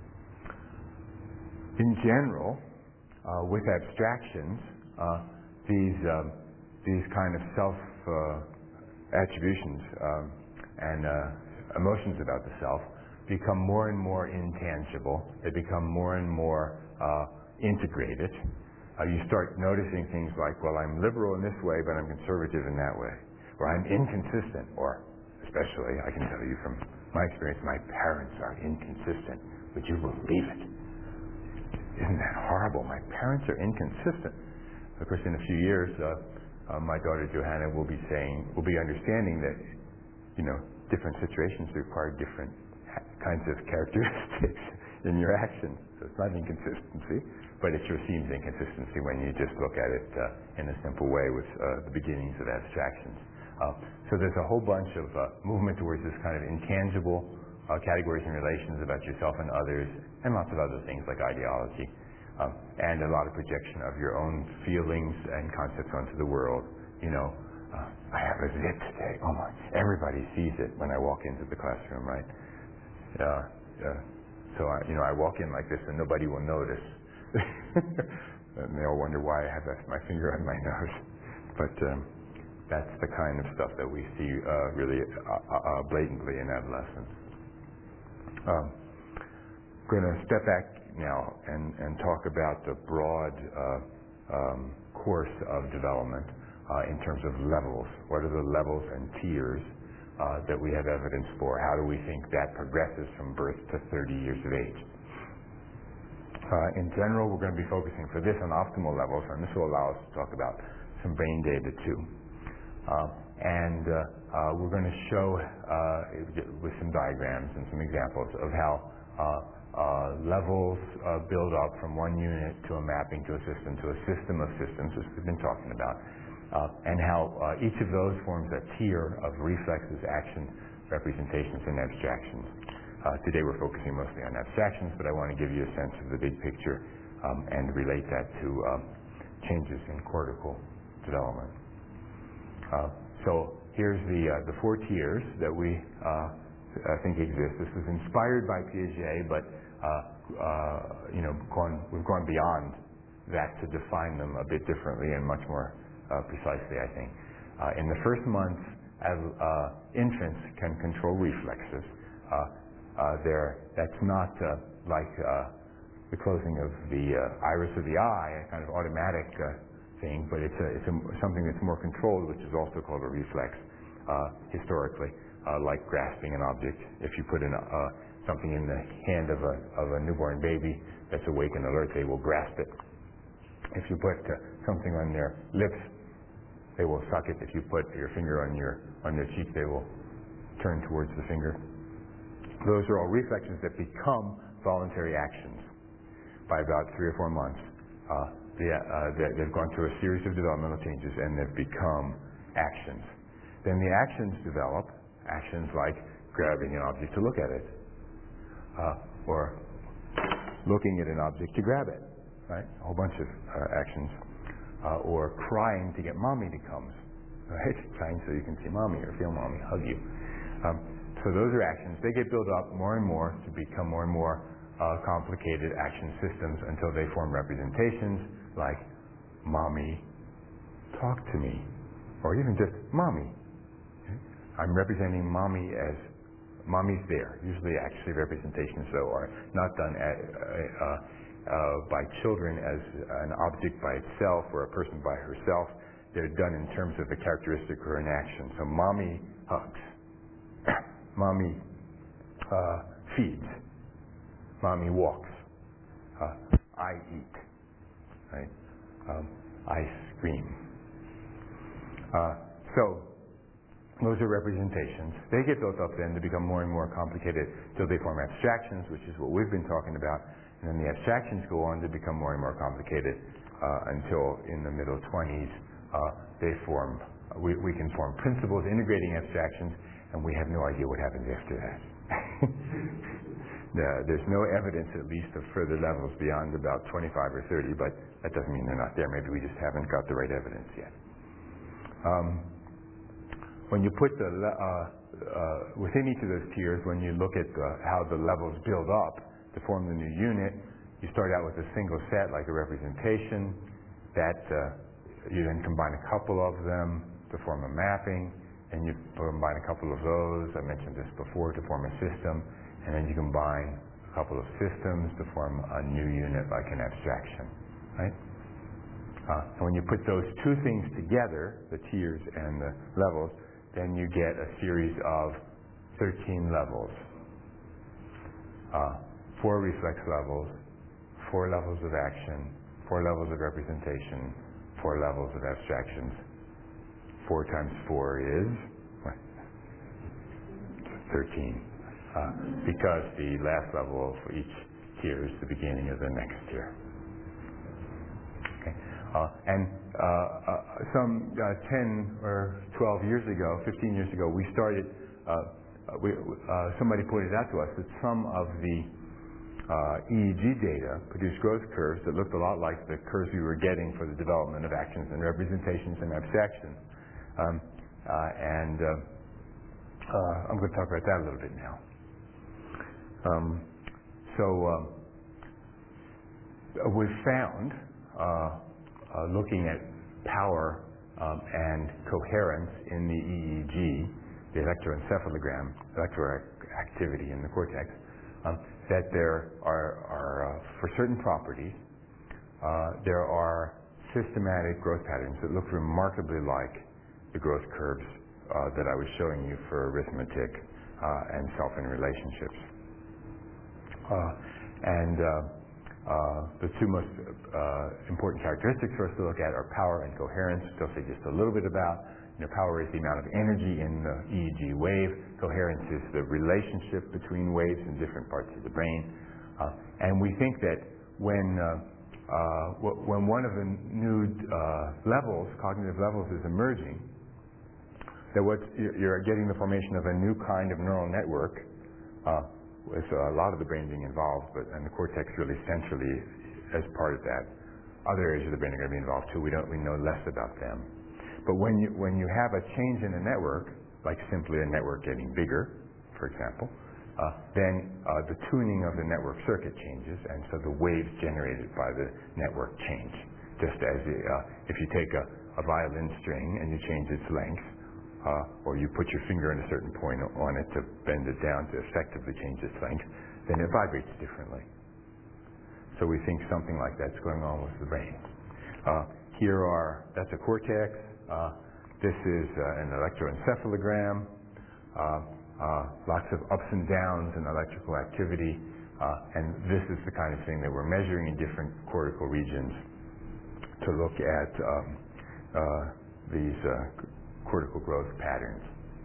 in general, uh, with abstractions, uh, these um, these kind of self uh, attributions um, and uh, emotions about the self become more and more intangible. They become more and more uh, integrated. Uh, you start noticing things like, well, I'm liberal in this way, but I'm conservative in that way. Or I'm inconsistent, or especially, I can tell you from my experience, my parents are inconsistent. Would you believe it? Isn't that horrible? My parents are inconsistent. Of course, in a few years, uh, uh, my daughter Johanna will be saying, will be understanding that, you know, different situations require different ha- kinds of characteristics in your actions. So it's not inconsistency, but it sure seems inconsistency when you just look at it uh, in a simple way with uh, the beginnings of abstractions. Uh, so there's a whole bunch of uh, movement towards this kind of intangible uh, categories and relations about yourself and others, and lots of other things like ideology, uh, and a lot of projection of your own feelings and concepts onto the world. You know, uh, I have a zit today. Oh my! Everybody sees it when I walk into the classroom, right? Uh, uh, so I, you know, I walk in like this, and nobody will notice. And they all wonder why I have my finger on my nose. But um, that's the kind of stuff that we see uh, really uh, uh, blatantly in adolescence. Um, I'm going to step back now and, and talk about the broad uh, um, course of development uh, in terms of levels. What are the levels and tiers uh, that we have evidence for? How do we think that progresses from birth to thirty years of age? Uh, in general, we're going to be focusing for this on optimal levels, and this will allow us to talk about some brain data too. Uh, and uh, uh, we're going to show uh, with some diagrams and some examples of how uh, uh, levels uh, build up from one unit to a mapping to a system to a system of systems, which we've been talking about, uh, and how uh, each of those forms a tier of reflexes, actions, representations, and abstractions. Uh, today we're focusing mostly on abstractions, but I want to give you a sense of the big picture um, and relate that to um, changes in cortical development. Uh, so here's the uh, the four tiers that we uh, I think exist. This was inspired by Piaget, but uh, uh, you know, gone, we've gone beyond that to define them a bit differently and much more uh, precisely, I think. Uh, in the first month, as uh, infants can control reflexes. Uh, Uh, there, that's not uh, like uh, the closing of the uh, iris of the eye, a kind of automatic uh, thing, but it's, a, it's a, something that's more controlled, which is also called a reflex uh, historically, uh, like grasping an object. If you put in a, uh, something in the hand of a, of a newborn baby that's awake and alert, they will grasp it. If you put uh, something on their lips, they will suck it. If you put your finger on your on their cheek, they will turn towards the finger. Those are all reflexes that become voluntary actions by about three or four months. Uh, they, uh, they, they've gone through a series of developmental changes and they've become actions. Then the actions develop, actions like grabbing an object to look at it, uh, or looking at an object to grab it, right? A whole bunch of uh, actions. Uh, or crying to get mommy to come, right? Crying so you can see mommy or feel mommy, hug you. Um, so those are actions. They get built up more and more to become more and more uh, complicated action systems until they form representations like mommy, talk to me, or even just mommy. Okay? I'm representing mommy as mommy's there. Usually actually representations though are not done at uh, uh, Uh, by children as an object by itself or a person by herself. They're done in terms of a characteristic or an action. So mommy hugs. Mommy uh, feeds. Mommy walks. Uh, I eat. Right? Um, I scream. Uh, so those are representations. They get built up then to become more and more complicated till they form abstractions, which is what we've been talking about. And then the abstractions go on to become more and more complicated uh, until in the middle twenties uh, they form, we, we can form principles integrating abstractions, and we have no idea what happens after that. the, there's no evidence at least of further levels beyond about twenty-five or thirty, but that doesn't mean they're not there. Maybe we just haven't got the right evidence yet. Um, when you put the, uh, uh, within each of those tiers, when you look at the, how the levels build up, to form the new unit, you start out with a single set like a representation. That uh, you then combine a couple of them to form a mapping, and you combine a couple of those, I mentioned this before, to form a system, and then you combine a couple of systems to form a new unit like an abstraction, right? Uh, and when you put those two things together, the tiers and the levels, then you get a series of thirteen levels. Uh, Four reflex levels, four levels of action, four levels of representation, four levels of abstractions. Four times four is what? thirteen, uh, because the last level for each tier is the beginning of the next tier. Okay. Uh, and uh, uh, some uh, ten or twelve years ago, fifteen years ago, we started, uh, we, uh, somebody pointed out to us that some of the Uh, E E G data produced growth curves that looked a lot like the curves we were getting for the development of actions and representations and abstractions. Um, uh, and uh, uh, I'm going to talk about that a little bit now. Um, so um, we've found, uh, uh, looking at power um, and coherence in the E E G, the electroencephalogram, electroactivity in the cortex, um, that there are, are uh, for certain properties, uh, there are systematic growth patterns that look remarkably like the growth curves uh, that I was showing you for arithmetic uh, and self and relationships. Uh, and uh, uh, the two most uh, important characteristics for us to look at are power and coherence, which I'll say just a little bit about. You know, power is the amount of energy in the E E G wave. Coherence is the relationship between waves in different parts of the brain. Uh, and we think that when, uh, uh, w- when one of the new uh, levels, cognitive levels, is emerging, that what you're getting the formation of a new kind of neural network uh, with a lot of the brain being involved, but and the cortex really centrally as part of that. Other areas of the brain are going to be involved too. We don't we know less about them. But when you when you have a change in a network, like simply a network getting bigger, for example, uh, then uh, the tuning of the network circuit changes, and so the waves generated by the network change. Just as uh, if you take a, a violin string and you change its length, uh, or you put your finger on a certain point on it to bend it down to effectively change its length, then it vibrates differently. So we think something like that's going on with the brain. Uh, here are, that's a cortex. Uh, this is uh, an electroencephalogram. Uh, uh, lots of ups and downs in electrical activity. Uh, and this is the kind of thing that we're measuring in different cortical regions to look at um, uh, these uh, cortical growth patterns.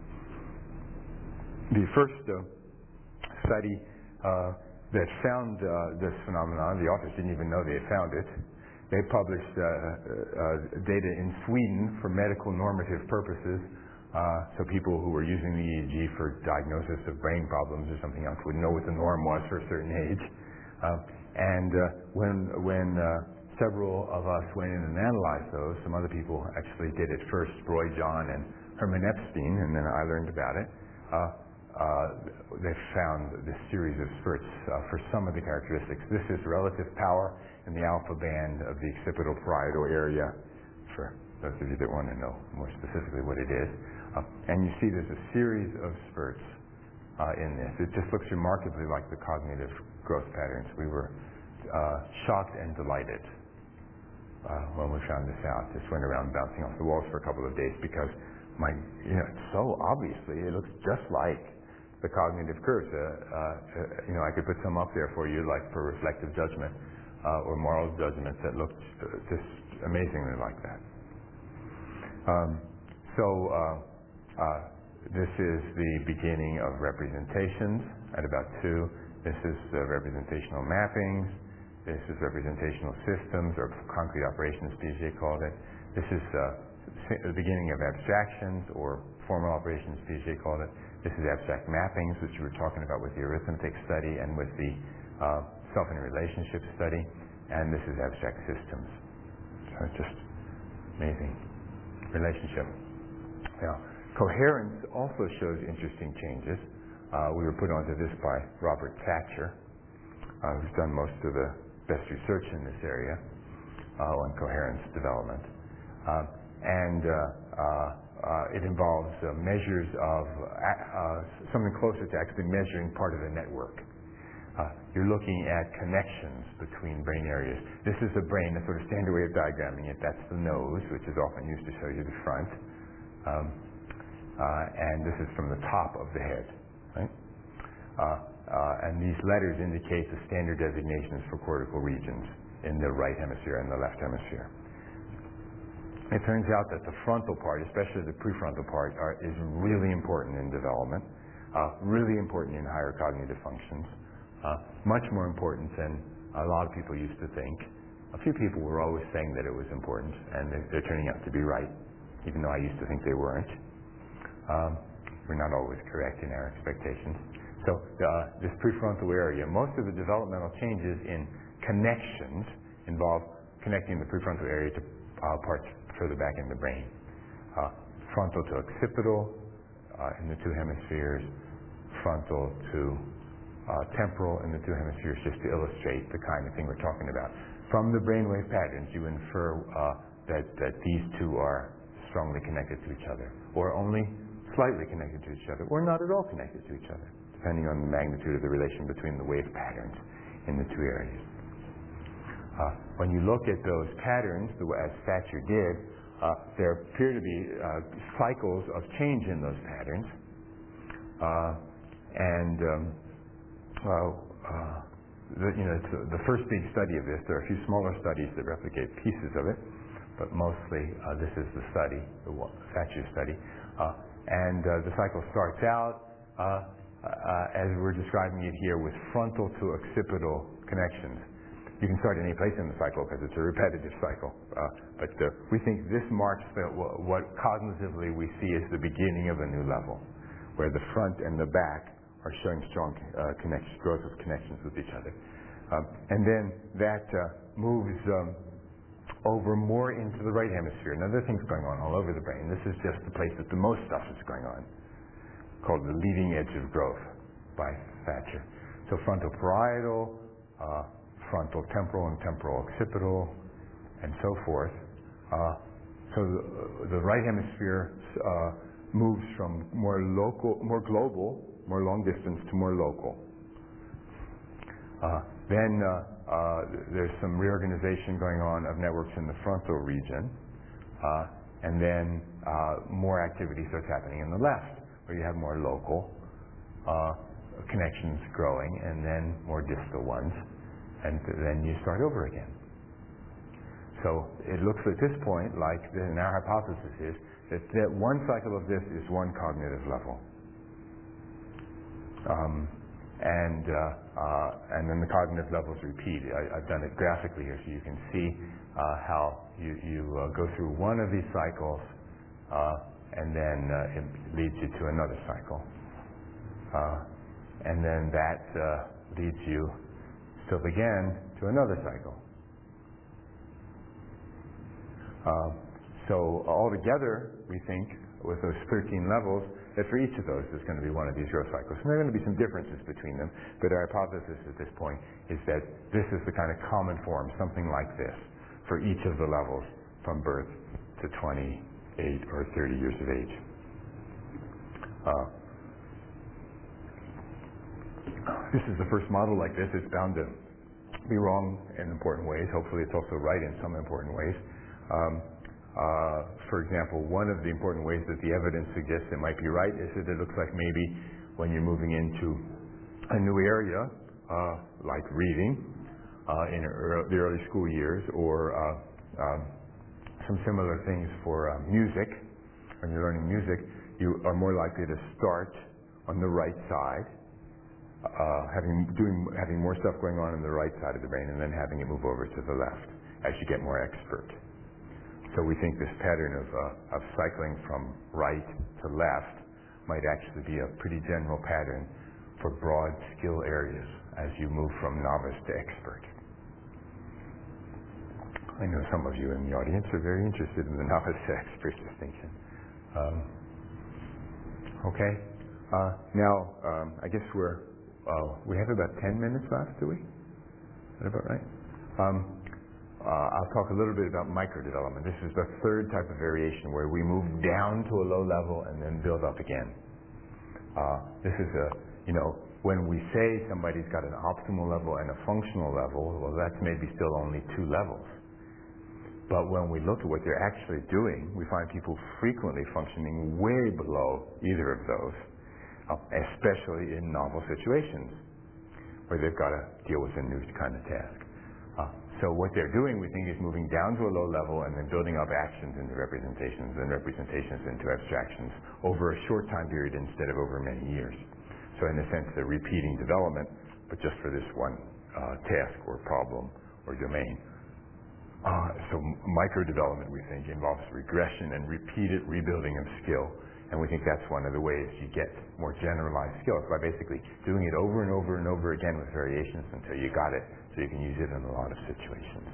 The first uh, study uh, that found uh, this phenomenon, the authors didn't even know they had found it. They published uh, uh, data in Sweden for medical normative purposes. Uh, so people who were using the E E G for diagnosis of brain problems or something else would know what the norm was for a certain age. Uh, and uh, when when uh, several of us went in and analyzed those, some other people actually did it first, Roy John and Herman Epstein, and then I learned about it. Uh, uh, they found this series of spurts uh, for some of the characteristics. This is relative power in the alpha band of the occipital parietal area, for those of you that want to know more specifically what it is. Uh, and you see there's a series of spurts uh, in this. It just looks remarkably like the cognitive growth patterns. We were uh, shocked and delighted uh, when we found this out. Just went around bouncing off the walls for a couple of days because my, you know, it's so obviously, it looks just like the cognitive curves. Uh, uh, you know, I could put some up there for you, like for reflective judgment uh, or moral judgment that looked just amazingly like that. Um, so uh, uh, this is the beginning of representations at about two. This is uh, representational mappings. This is representational systems, or concrete operations, Piaget called it. This is uh, the beginning of abstractions, or formal operations, Piaget called it. This is abstract mappings, which we were talking about with the arithmetic study and with the uh, self and relationship study. And this is abstract systems. So it's just amazing relationship. Now, coherence also shows interesting changes. Uh, we were put onto this by Robert Thatcher, uh, who's done most of the best research in this area uh, on coherence development. Uh, and uh, uh, uh, it involves uh, measures of uh, uh, something closer to actually measuring part of a network. Uh, you're looking at connections between brain areas. This is the brain, a sort of standard way of diagramming it. That's the nose, which is often used to show you the front. Um, uh, and this is from the top of the head. Right? Uh, uh, and these letters indicate the standard designations for cortical regions in the right hemisphere and the left hemisphere. It turns out that the frontal part, especially the prefrontal part, are, is really important in development, uh, really important in higher cognitive functions. Uh, much more important than a lot of people used to think. A few people were always saying that it was important, and they're, they're turning out to be right, even though I used to think they weren't. Um, we're not always correct in our expectations. So uh, this prefrontal area, most of the developmental changes in connections involve connecting the prefrontal area to uh, parts further back in the brain. Uh, frontal to occipital uh, in the two hemispheres, frontal to Uh, temporal in the two hemispheres, just to illustrate the kind of thing we're talking about. From the brainwave patterns, you infer uh, that, that these two are strongly connected to each other, or only slightly connected to each other, or not at all connected to each other, depending on the magnitude of the relation between the wave patterns in the two areas. Uh, when you look at those patterns, the way as Thatcher did, uh, there appear to be uh, cycles of change in those patterns, uh, and um, Well, uh, the, you know, it's the first big study of this. There are a few smaller studies that replicate pieces of it, but mostly uh, this is the study, the Thatcher study. Uh, and uh, the cycle starts out, uh, uh, as we're describing it here, with frontal to occipital connections. You can start any place in the cycle because it's a repetitive cycle. Uh, but uh, we think this marks the, what cognitively we see as the beginning of a new level, where the front and the back are showing strong uh, connections, growth of connections with each other. Um, and then that uh, moves um, over more into the right hemisphere. Now, there are things going on all over the brain. This is just the place that the most stuff is going on, called the leading edge of growth by Thatcher. So frontal parietal, uh, frontal temporal and temporal occipital, and so forth. Uh, so the, the right hemisphere uh, moves from more local, more global, more long distance to more local. Uh, then uh, uh, there's some reorganization going on of networks in the frontal region, uh, and then uh, more activity starts happening in the left, where you have more local uh, connections growing, and then more distal ones, and then you start over again. So it looks at this point like, and our hypothesis is, that, that one cycle of this is one cognitive level. Um, and uh, uh, and then the cognitive levels repeat. I, I've done it graphically here so you can see uh, how you, you uh, go through one of these cycles uh, and then uh, it leads you to another cycle. Uh, and then that uh, leads you still again to another cycle. Uh, so altogether, we think, with those thirteen levels, that for each of those there's going to be one of these growth cycles. And there are going to be some differences between them, but our hypothesis at this point is that this is the kind of common form, something like this, for each of the levels from birth to twenty-eight or thirty years of age. Uh, this is the first model like this. It's bound to be wrong in important ways. Hopefully it's also right in some important ways. Um, uh, for example, one of the important ways that the evidence suggests it might be right is that it looks like maybe when you're moving into a new area, uh, like reading uh, in early, the early school years, or uh, um, some similar things for uh, music, when you're learning music, you are more likely to start on the right side, uh, having, doing, having more stuff going on in the right side of the brain, and then having it move over to the left as you get more expert. So we think this pattern of, uh, of cycling from right to left might actually be a pretty general pattern for broad skill areas as you move from novice to expert. I know some of you in the audience are very interested in the novice to expert distinction. Um, okay. Uh, now, um, I guess we're, uh, we have about ten minutes left, do we? Is that about right? Um, Uh, I'll talk a little bit about microdevelopment. This is the third type of variation where we move down to a low level and then build up again. Uh, this is a, you know, when we say somebody's got an optimal level and a functional level, well, that's maybe still only two levels. But when we look at what they're actually doing, we find people frequently functioning way below either of those, uh, especially in novel situations where they've got to deal with a new kind of task. Uh, so what they're doing, we think, is moving down to a low level and then building up actions into representations and representations into abstractions over a short time period instead of over many years. So in a sense, they're repeating development, but just for this one uh, task or problem or domain. Uh, so micro-development, we think, involves regression and repeated rebuilding of skill. And we think that's one of the ways you get more generalized skills, by basically doing it over and over and over again with variations until you got it, so you can use it in a lot of situations.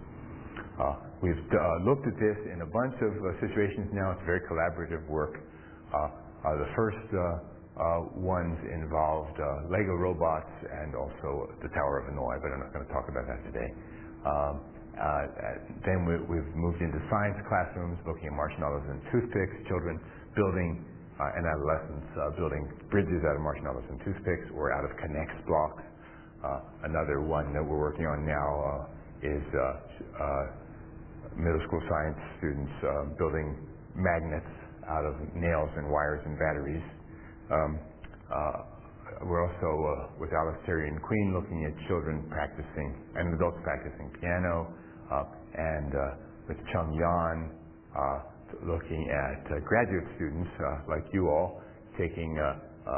Uh, we've uh, looked at this in a bunch of uh, situations now. It's very collaborative work. Uh, uh, the first uh, uh, ones involved uh, Lego robots and also the Tower of Hanoi, but I'm not going to talk about that today. Um, uh, then we, we've moved into science classrooms, looking at marshmallows and toothpicks, children building uh, and adolescents uh, building bridges out of marshmallows and toothpicks or out of K'NEX blocks. Uh, another one that we're working on now uh, is uh, uh, middle school science students uh, building magnets out of nails and wires and batteries. Um, uh, we're also, uh, with Alice Terry and Queen, looking at children practicing and adults practicing piano, uh, and uh, with Chung Yan, uh, looking at uh, graduate students uh, like you all taking uh,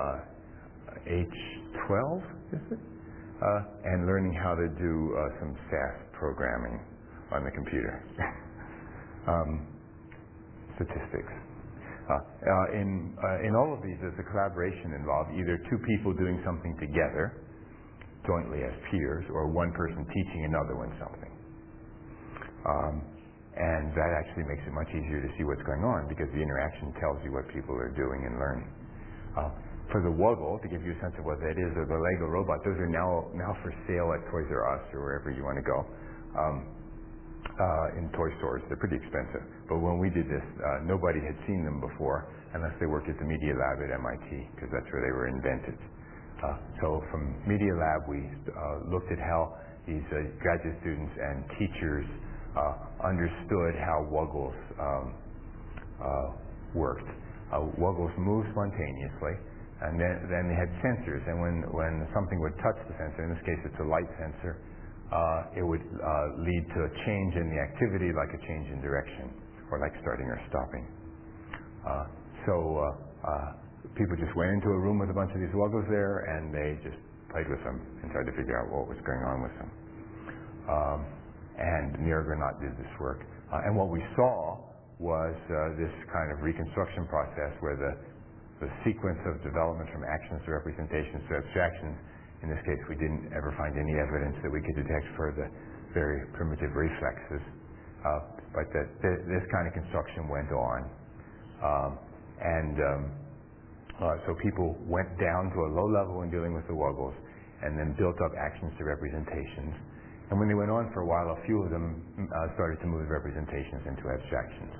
uh, H twelve, is it? Uh, and learning how to do uh, some S A S programming on the computer. um, statistics. Uh, uh, in, uh, in all of these, there's a collaboration involved, either two people doing something together, jointly as peers, or one person teaching another one something. Um, and that actually makes it much easier to see what's going on, because the interaction tells you what people are doing and learning. Uh, for the Wuggle, to give you a sense of what that is, or the Lego robot, those are now now for sale at Toys R Us or wherever you want to go. Um, uh, in toy stores. They're pretty expensive. But when we did this, uh, nobody had seen them before unless they worked at the Media Lab at M I T, because that's where they were invented. Uh, so from Media Lab, we uh, looked at how these uh, graduate students and teachers uh, understood how Wuggles um, uh, worked. Uh, Wuggles moved spontaneously, and then, then they had sensors, and when, when something would touch the sensor, in this case it's a light sensor, uh, it would uh, lead to a change in the activity, like a change in direction, or like starting or stopping. Uh, so uh, uh, people just went into a room with a bunch of these Wuggles there, and they just played with them and tried to figure out what was going on with them. Um, and Nir Granat did this work. Uh, and what we saw was uh, this kind of reconstruction process where the, the sequence of development from actions to representations to abstractions, in this case we didn't ever find any evidence that we could detect for the very primitive reflexes, uh, but that th- this kind of construction went on. Um, and um, uh, so people went down to a low level in dealing with the Wuggles and then built up actions to representations. And when they went on for a while, a few of them uh, started to move representations into abstractions.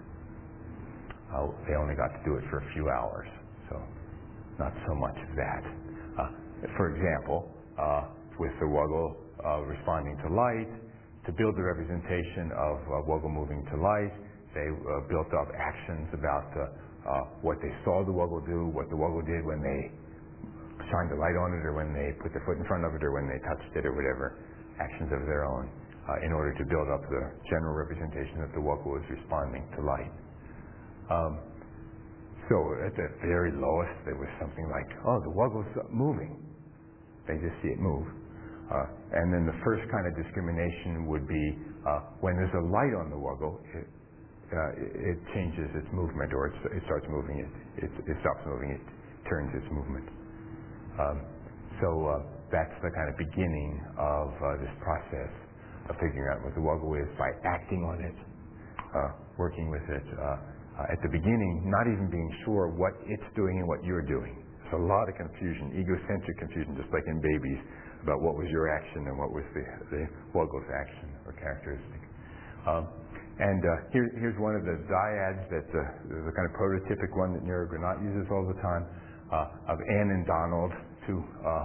Uh, they only got to do it for a few hours, so not so much of that. Uh, for example, uh, with the Wuggle uh, responding to light, to build the representation of uh, Wuggle moving to light, they uh, built up actions about uh, uh, what they saw the Wuggle do, what the Wuggle did when they shined the light on it, or when they put their foot in front of it, or when they touched it, or whatever, actions of their own, uh, in order to build up the general representation that the Wuggle was responding to light. Um, so at the very lowest, there was something like, oh, the Wuggle's moving. They just see it move. Uh, and then the first kind of discrimination would be uh, when there's a light on the Wuggle, it, uh, it changes its movement, or it, it starts moving, it, it, it stops moving, it turns its movement. Um, so uh, that's the kind of beginning of uh, this process of figuring out what the Wuggle is by acting on it, uh, working with it. Uh, uh, at the beginning, not even being sure what it's doing and what you're doing. There's a lot of confusion, egocentric confusion, just like in babies, about what was your action and what was the, the Wuggle's action or characteristic. Um, and uh, here, here's one of the dyads that uh, the kind of prototypic one that Nir Granat uses all the time, uh, of Anne and Donald, two uh,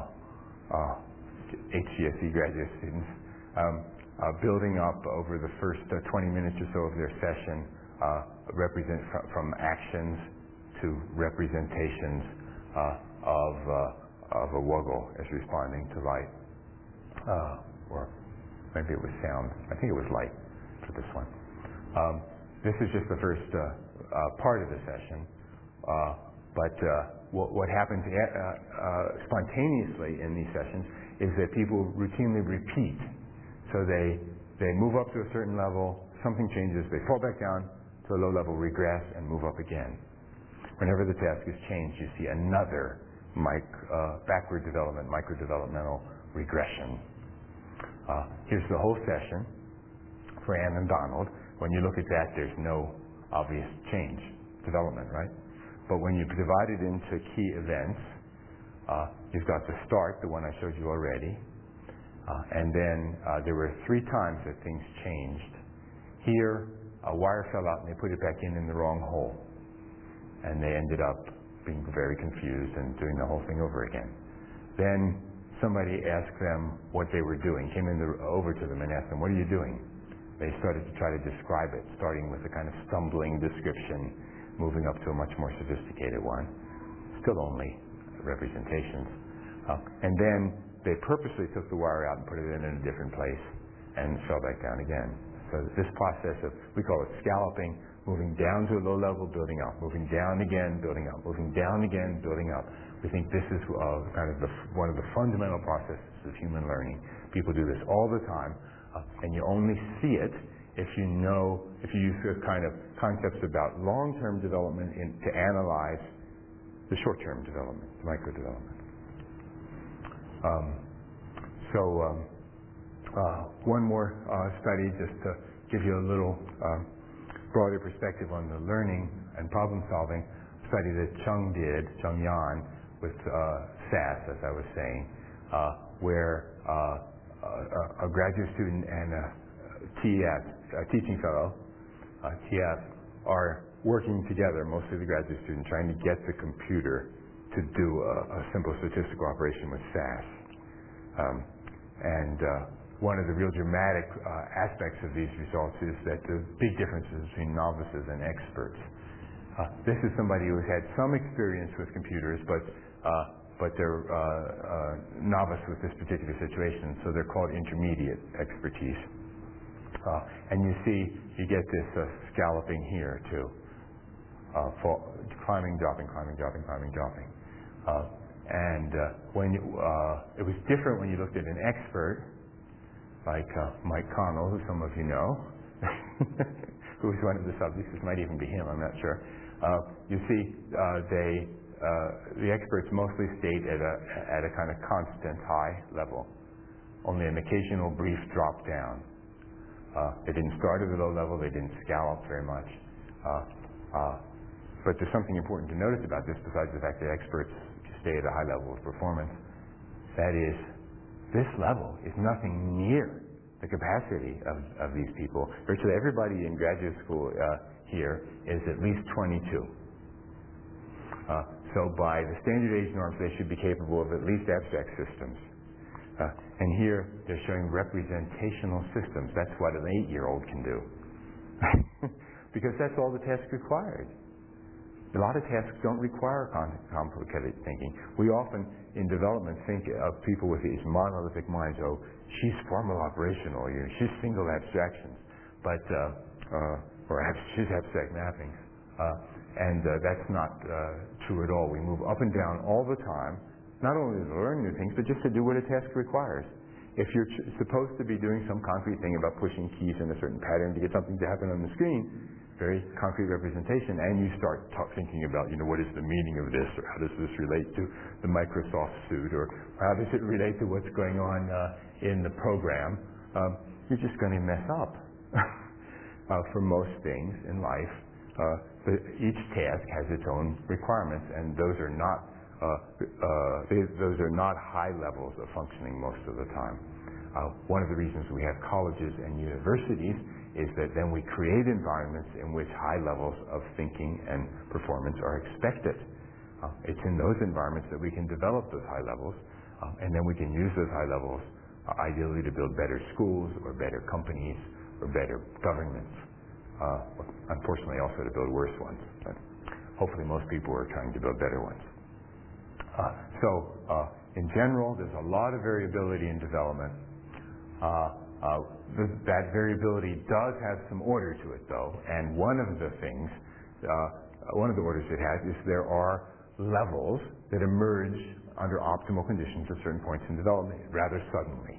uh, H G S E graduate students, um, uh, building up over the first uh, twenty minutes or so of their session, uh, represent fr- from actions to representations uh, of uh, of a Wuggle as responding to light, uh, or maybe it was sound. I think it was light for this one. Um, this is just the first uh, uh, part of the session, uh, but uh, what, what happens uh, uh, spontaneously in these sessions is that people routinely repeat. So they they move up to a certain level, something changes, they fall back down to a low level, regress, and move up again. Whenever the task is changed, you see another mic, uh, backward development, micro-developmental regression. Uh, here's the whole session for Anne and Donald. When you look at that, there's no obvious change, development, right? But when you divide it into key events, uh, you've got the start, the one I showed you already, uh, and then uh, there were three times that things changed. Here, a wire fell out and they put it back in in the wrong hole. And they ended up being very confused and doing the whole thing over again. Then somebody asked them what they were doing, came in the, over to them and asked them, what are you doing? They started to try to describe it, starting with a kind of stumbling description, moving up to a much more sophisticated one. Still only representations. Uh, and then they purposely took the wire out and put it in, in a different place and fell back down again. So this process of, we call it scalloping, moving down to a low level, building up, moving down again, building up, moving down again, building up. We think this is uh, kind of the, one of the fundamental processes of human learning. People do this all the time, uh, and you only see it if you know, if you use the kind of concepts about long-term development in, to analyze the short-term development, the micro-development. Um, so um, uh, one more uh, study just to give you a little uh, broader perspective on the learning and problem solving study that Chung did, Chung Yan, with uh, S A S, as I was saying, uh, where uh, a, a graduate student and a T F, uh, teaching fellow, uh, T F, are working together, mostly the graduate student, trying to get the computer to do a, a simple statistical operation with S A S. Um, and uh, one of the real dramatic uh, aspects of these results is that the big differences between novices and experts. Uh, this is somebody who has had some experience with computers, but uh, but they're uh, uh, novice with this particular situation, so they're called intermediate expertise. Uh, and you see, you get this uh, scalloping here too, uh, fall, climbing, dropping, climbing, dropping, climbing, dropping. Uh, and uh, when you, uh, it was different when you looked at an expert, like uh, Mike Connell, who some of you know, who was one of the subjects. This might even be him, I'm not sure. Uh, you see, uh, they, uh, the experts mostly stayed at a, at a kind of constant high level, only an occasional brief drop down. Uh, they didn't start at a low level, they didn't scallop very much. Uh, uh, but there's something important to notice about this besides the fact that experts stay at a high level of performance. That is, this level is nothing near the capacity of, of these people. Virtually everybody in graduate school uh, here is at least twenty-two. Uh, so by the standard age norms, they should be capable of at least abstract systems. Uh, and here they're showing representational systems. That's what an eight-year-old can do. Because that's all the task required. A lot of tasks don't require con- complicated thinking. We often, in development, think of people with these monolithic minds. Oh, she's formal operational, you know, she's single abstractions, but uh, uh, or abs- she's abstract mappings, uh, and uh, that's not uh, true at all. We move up and down all the time, not only to learn new things, but just to do what a task requires. If you're ch- supposed to be doing some concrete thing about pushing keys in a certain pattern to get something to happen on the screen, very concrete representation, and you start talk, thinking about, you know, what is the meaning of this, or how does this relate to the Microsoft suite, or how does it relate to what's going on uh, in the program, um, you're just going to mess up. uh, for most things in life, uh, the, each task has its own requirements, and those are not uh, uh, they, those are not high levels of functioning most of the time. Uh, one of the reasons we have colleges and universities is that then we create environments in which high levels of thinking and performance are expected. Uh, it's in those environments that we can develop those high levels, uh, and then we can use those high levels uh, ideally to build better schools or better companies or better governments. Uh, unfortunately, also to build worse ones. But hopefully most people are trying to build better ones. Uh, so, uh, in general, there's a lot of variability in development. Uh, Uh, th- that variability does have some order to it, though, and one of the things, uh, one of the orders it has is there are levels that emerge under optimal conditions at certain points in development rather suddenly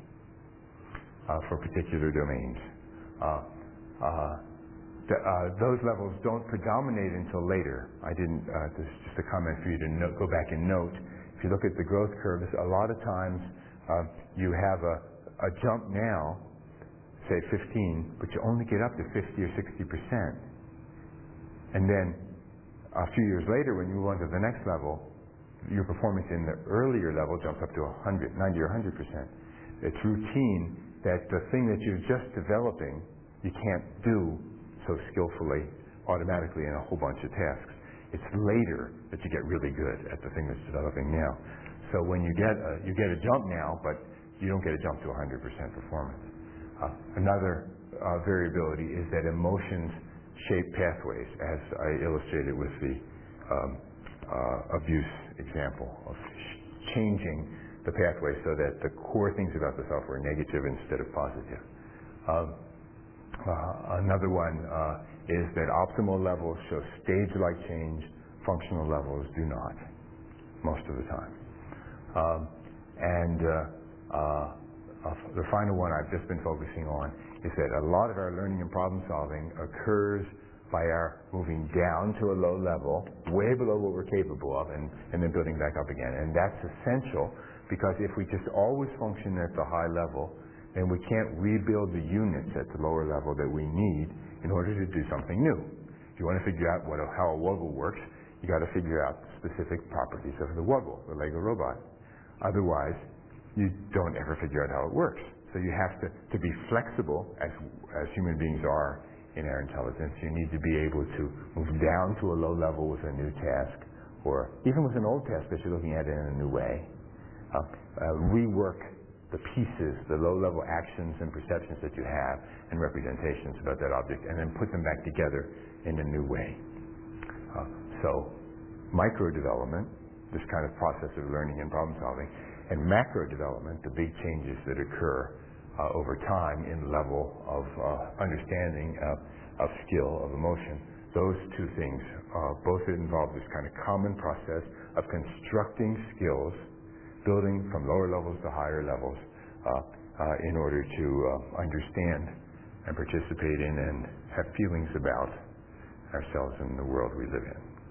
uh, for particular domains. Uh, uh, th- uh, those levels don't predominate until later. I didn't, uh, this is just a comment for you to note, go back and note. If you look at the growth curves, a lot of times uh, you have a, a jump now, say fifteen, but you only get up to fifty or sixty percent. And then a few years later, when you move on to the next level, your performance in the earlier level jumps up to one hundred, ninety or one hundred percent. It's routine that the thing that you're just developing, you can't do so skillfully automatically in a whole bunch of tasks. It's later that you get really good at the thing that's developing now. So when you get a, you get a jump now, but you don't get a jump to one hundred percent performance. Uh, another uh, variability is that emotions shape pathways, as I illustrated with the um, uh, abuse example of sh- changing the pathway so that the core things about the self were negative instead of positive. Um, uh, another one uh, is that optimal levels show stage-like change, functional levels do not, most of the time. Um, and uh, uh, Uh, the final one I've just been focusing on is that a lot of our learning and problem solving occurs by our moving down to a low level, way below what we're capable of, and, and then building back up again. And that's essential because if we just always function at the high level, then we can't rebuild the units at the lower level that we need in order to do something new. If you want to figure out what a, how a wuggle works, you got to figure out specific properties of the wuggle, the Lego robot. Otherwise, you don't ever figure out how it works. So you have to, to be flexible as, as human beings are in our intelligence. You need to be able to move down to a low level with a new task, or even with an old task that you're looking at it in a new way. Uh, uh, rework the pieces, the low-level actions and perceptions that you have and representations about that object, and then put them back together in a new way. Uh, so micro-development, this kind of process of learning and problem-solving, and macro-development, the big changes that occur uh, over time in level of uh, understanding, uh, of skill, of emotion. Those two things, uh, both involve this kind of common process of constructing skills, building from lower levels to higher levels uh, uh, in order to uh, understand and participate in and have feelings about ourselves and the world we live in.